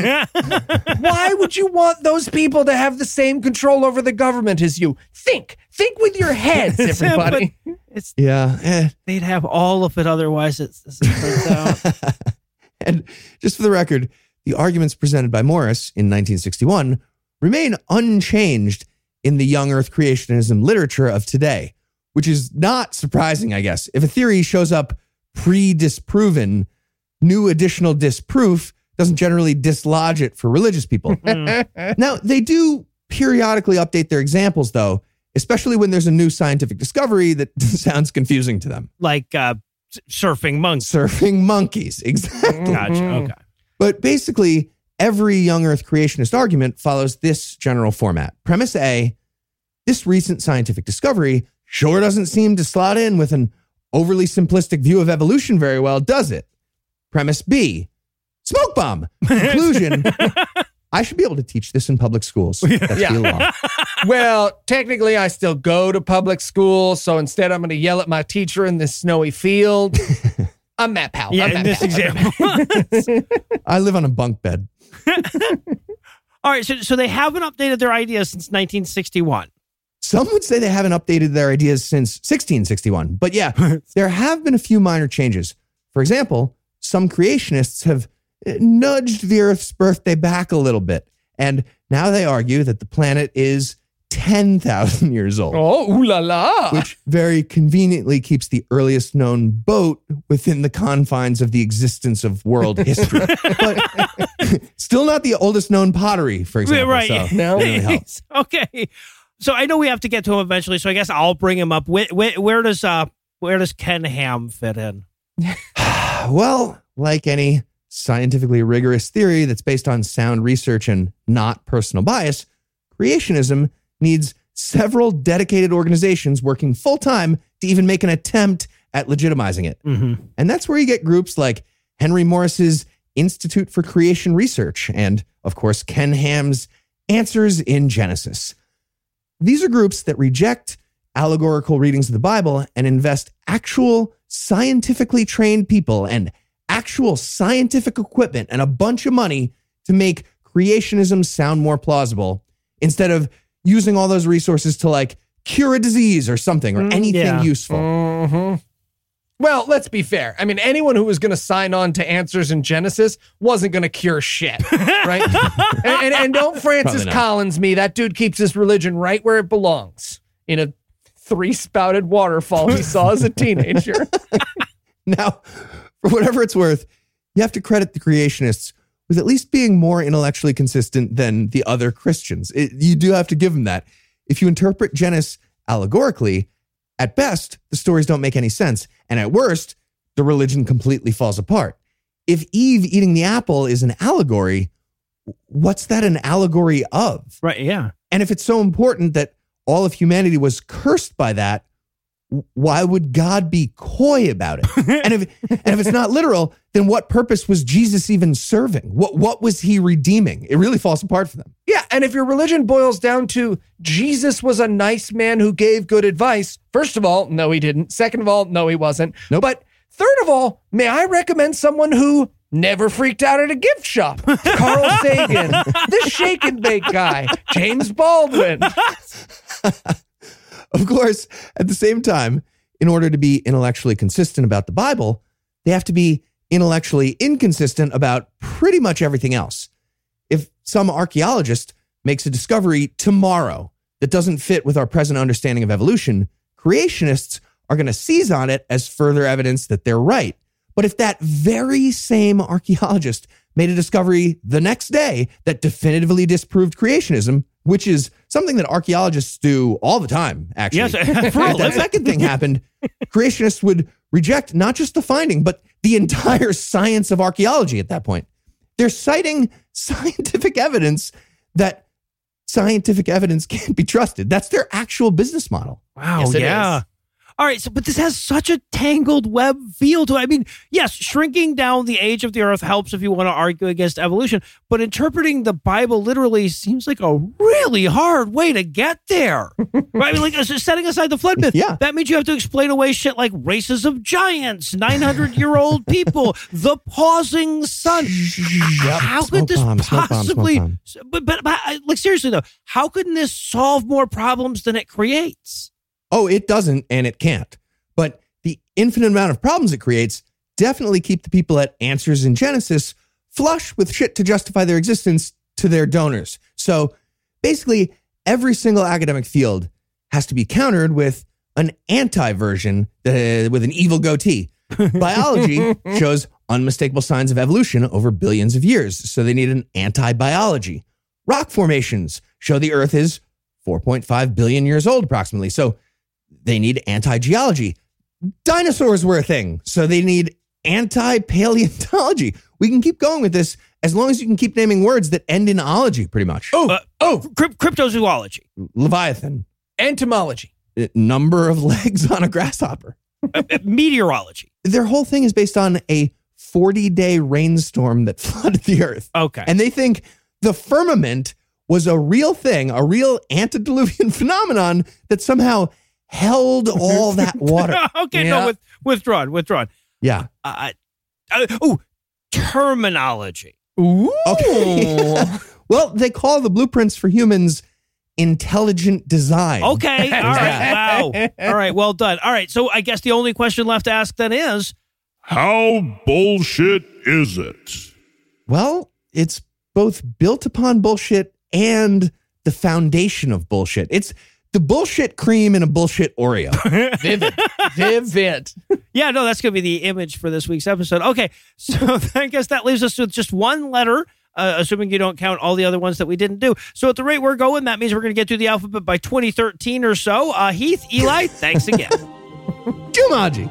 Why would you want those people to have the same control over the government as you? Think. Think with your heads, everybody. But it's, Yeah. Eh. they'd have all of it otherwise. It's, it's, it turns out. And just for the record, the arguments presented by Morris in nineteen sixty-one remain unchanged in the young earth creationism literature of today, which is not surprising, I guess. If a theory shows up pre-disproven, new additional disproof doesn't generally dislodge it for religious people. Now, they do periodically update their examples, though, especially when there's a new scientific discovery that sounds confusing to them. Like uh, surfing monks. Surfing monkeys, exactly. Gotcha. Okay. But basically, every young earth creationist argument follows this general format. Premise A, this recent scientific discovery sure doesn't seem to slot in with an overly simplistic view of evolution very well, does it? Premise B, smoke bomb. Conclusion, I should be able to teach this in public schools. That's Yeah. the law. Well, technically, I still go to public school, so instead I'm going to yell at my teacher in this snowy field. I'm Matt Powell. Yeah, I'm in Matt this Powell. example. I live on a bunk bed. All right. So, so they haven't updated their ideas since nineteen sixty-one. Some would say they haven't updated their ideas since sixteen sixty-one. But yeah, there have been a few minor changes. For example, some creationists have nudged the Earth's birthday back a little bit. And now they argue that the planet is ten thousand years old. Oh, ooh la la. Which very conveniently keeps the earliest known boat within the confines of the existence of world history. But still not the oldest known pottery, for example. Right. So No. it really helps. Okay. So I know we have to get to him eventually, so I guess I'll bring him up. Where, where, where does uh where does Ken Ham fit in? Well, like any scientifically rigorous theory that's based on sound research and not personal bias, creationism needs several dedicated organizations working full time to even make an attempt at legitimizing it. Mm-hmm. And that's where you get groups like Henry Morris's Institute for Creation Research and, of course, Ken Ham's Answers in Genesis. These are groups that reject allegorical readings of the Bible and invest actual scientifically trained people and actual scientific equipment and a bunch of money to make creationism sound more plausible instead of using all those resources to like cure a disease or something or anything yeah. useful. Mm-hmm. Well, let's be fair. I mean, anyone who was going to sign on to Answers in Genesis wasn't going to cure shit, right? and, and, and don't Francis Probably not. Collins me. That dude keeps his religion right where it belongs, in a three-spouted waterfall he saw as a teenager. Now, for whatever it's worth, you have to credit the creationists with at least being more intellectually consistent than the other Christians. It, you do have to give them that. If you interpret Genesis allegorically, at best, the stories don't make any sense. And at worst, the religion completely falls apart. If Eve eating the apple is an allegory, what's that an allegory of? Right. Yeah. And if it's so important that all of humanity was cursed by that, why would God be coy about it? and if and if it's not literal, then what purpose was Jesus even serving? What what was he redeeming? It really falls apart for them. Yeah, and if your religion boils down to Jesus was a nice man who gave good advice, first of all, no, he didn't. Second of all, no, he wasn't. Nope. But third of all, may I recommend someone who Never freaked out at a gift shop. Carl Sagan, the shake and bake guy, James Baldwin. Of course, at the same time, in order to be intellectually consistent about the Bible, they have to be intellectually inconsistent about pretty much everything else. If some archaeologist makes a discovery tomorrow that doesn't fit with our present understanding of evolution, creationists are going to seize on it as further evidence that they're right. But if that very same archaeologist made a discovery the next day that definitively disproved creationism, which is something that archaeologists do all the time, actually. Yes, if that second thing happened, creationists would reject not just the finding, but the entire science of archaeology at that point. They're citing scientific evidence that scientific evidence can't be trusted. That's their actual business model. Wow, Yes, it yeah. is. All right, so but this has such a tangled web feel to it. I mean, yes, shrinking down the age of the earth helps if you want to argue against evolution, but interpreting the Bible literally seems like a really hard way to get there. Right? I mean, like, setting aside the flood myth, Yeah. that means you have to explain away shit like races of giants, nine hundred year old people, the pausing sun. How could Smoke this bomb, smoke bomb, possibly, smoke bomb. but, but, but, like, seriously though, how couldn't this solve more problems than it creates? Oh, it doesn't, and it can't. But the infinite amount of problems it creates definitely keep the people at Answers in Genesis flush with shit to justify their existence to their donors. So basically, every single academic field has to be countered with an anti-version uh, with an evil goatee. Biology shows unmistakable signs of evolution over billions of years, so they need an anti-biology. Rock formations show the Earth is four point five billion years old approximately, so they need anti-geology. Dinosaurs were a thing, so they need anti-paleontology. We can keep going with this as long as you can keep naming words that end in ology, pretty much. Oh, Uh, oh, Crypt- cryptozoology. Leviathan. entomology. Uh, Number of legs on a grasshopper. Uh, uh, meteorology. Their whole thing is based on a forty-day rainstorm that flooded the Earth. Okay. And they think the firmament was a real thing, a real antediluvian phenomenon that somehow held all that water. okay, Yeah. no, with, withdrawn, withdrawn. Yeah. Uh, uh, oh, terminology. Ooh. Okay. Well, they call the blueprints for humans intelligent design. Okay, all right, wow. All right, well done. All right, so I guess the only question left to ask then is, How bullshit is it? Well, it's both built upon bullshit and the foundation of bullshit. It's the bullshit cream in a bullshit Oreo. Vivid. Vivid. yeah, no, that's going to be the image for this week's episode. Okay, so I guess that leaves us with just one letter, uh, assuming you don't count all the other ones that we didn't do. So at the rate we're going, that means we're going to get through the alphabet by twenty thirteen or so. Uh, Heath, Eli, thanks again. Jumanji.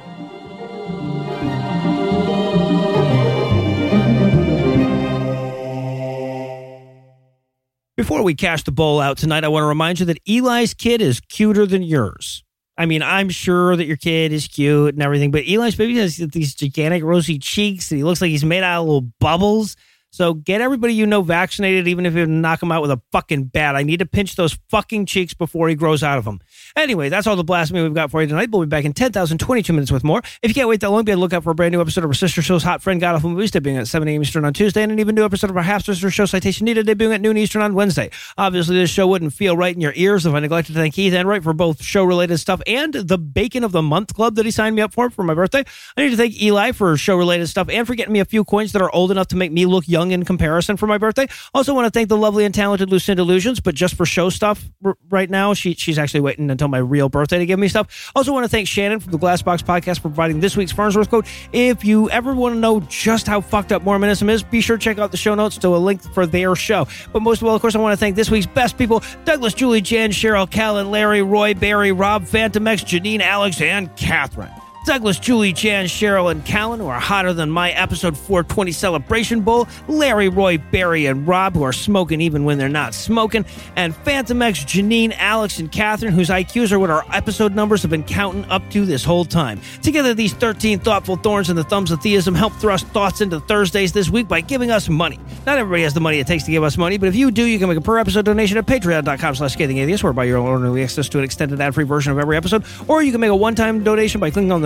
Before we cash the bowl out tonight, I want to remind you that Eli's kid is cuter than yours. I mean, I'm sure that your kid is cute and everything, but Eli's baby has these gigantic rosy cheeks and he looks like he's made out of little bubbles. So get everybody you know vaccinated, even if you knock him out with a fucking bat. I need to pinch those fucking cheeks before he grows out of them. Anyway, that's all the blasphemy we've got for you tonight. We'll be back in ten thousand twenty-two minutes with more. If you can't wait that long, be on the lookout for a brand new episode of our sister show's Hot Friend God Awful Movies, debuting at seven a.m. Eastern on Tuesday, and an even new episode of our half-sister show Citation Needed, debuting at noon Eastern on Wednesday. Obviously, this show wouldn't feel right in your ears if I neglected to thank Keith Enright for both show-related stuff and the Bacon of the Month Club that he signed me up for for my birthday. I need to thank Eli for show-related stuff and for getting me a few coins that are old enough to make me look young in comparison for my birthday. Also want to thank the lovely and talented Lucinda Illusions, but just for show stuff r- right now. She She's actually waiting until my real birthday to give me stuff. Also want to thank Shannon from the Glassbox Podcast for providing this week's Farnsworth code. If you ever want to know just how fucked up Mormonism is, be sure to check out the show notes to a link for their show. But most of all, of course, I want to thank this week's best people: Douglas, Julie, Jan, Cheryl, Callan, Larry, Roy, Barry, Rob, Phantom X, Janine, Alex, and Catherine. Douglas, Julie, Jan, Cheryl, and Callan, who are hotter than my episode four twenty celebration bowl. Larry, Roy, Barry, and Rob, who are smoking even when they're not smoking. And Phantom X, Janine, Alex, and Catherine, whose I Qs are what our episode numbers have been counting up to this whole time. Together, these thirteen thoughtful thorns in the thumbs of theism help thrust thoughts into Thursdays this week by giving us money. Not everybody has the money it takes to give us money, but if you do, you can make a per-episode donation at patreon.com slash scathingatheist, whereby you'll earn early access to an extended ad-free version of every episode, or you can make a one-time donation by clicking on the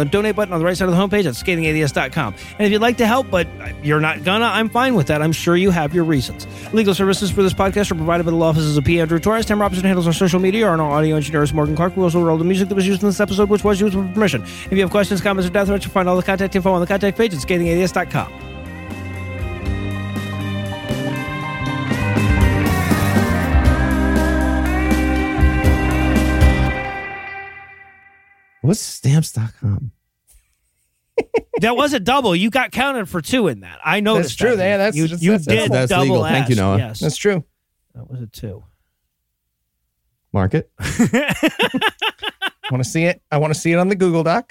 the donate button on the right side of the homepage at scathing A D S dot com. And if you'd like to help, but you're not gonna, I'm fine with that. I'm sure you have your reasons. Legal services for this podcast are provided by the law offices of P. Andrew Torres. Tim Robinson handles our social media. Our audio engineer is Morgan Clark. We also roll the music that was used in this episode, which was used with permission. If you have questions, comments, or death threats, you'll find all the contact info on the contact page at scathing A D S dot com. What's stamps dot com? That was a double. You got counted for two in that. I noticed. That's true. That. Yeah, that's you, that's, you that's, did that's double legal. Thank you, S. Noah. Yes, that's true. that was a two. Mark it. Want to see it? I want to see it on the Google Doc.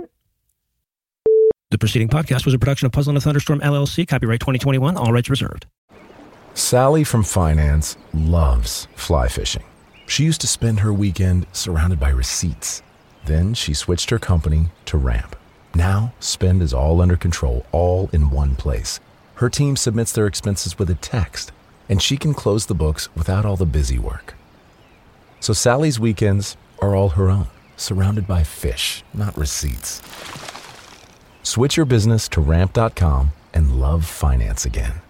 The preceding podcast was a production of Puzzle and a Thunderstorm, L L C, copyright twenty twenty-one, all rights reserved. Sally from finance loves fly fishing. She used to spend her weekend surrounded by receipts. Then she switched her company to Ramp. Now, spend is all under control, all in one place. Her team submits their expenses with a text, and she can close the books without all the busy work. So Sally's weekends are all her own, surrounded by fish, not receipts. Switch your business to ramp dot com and love finance again.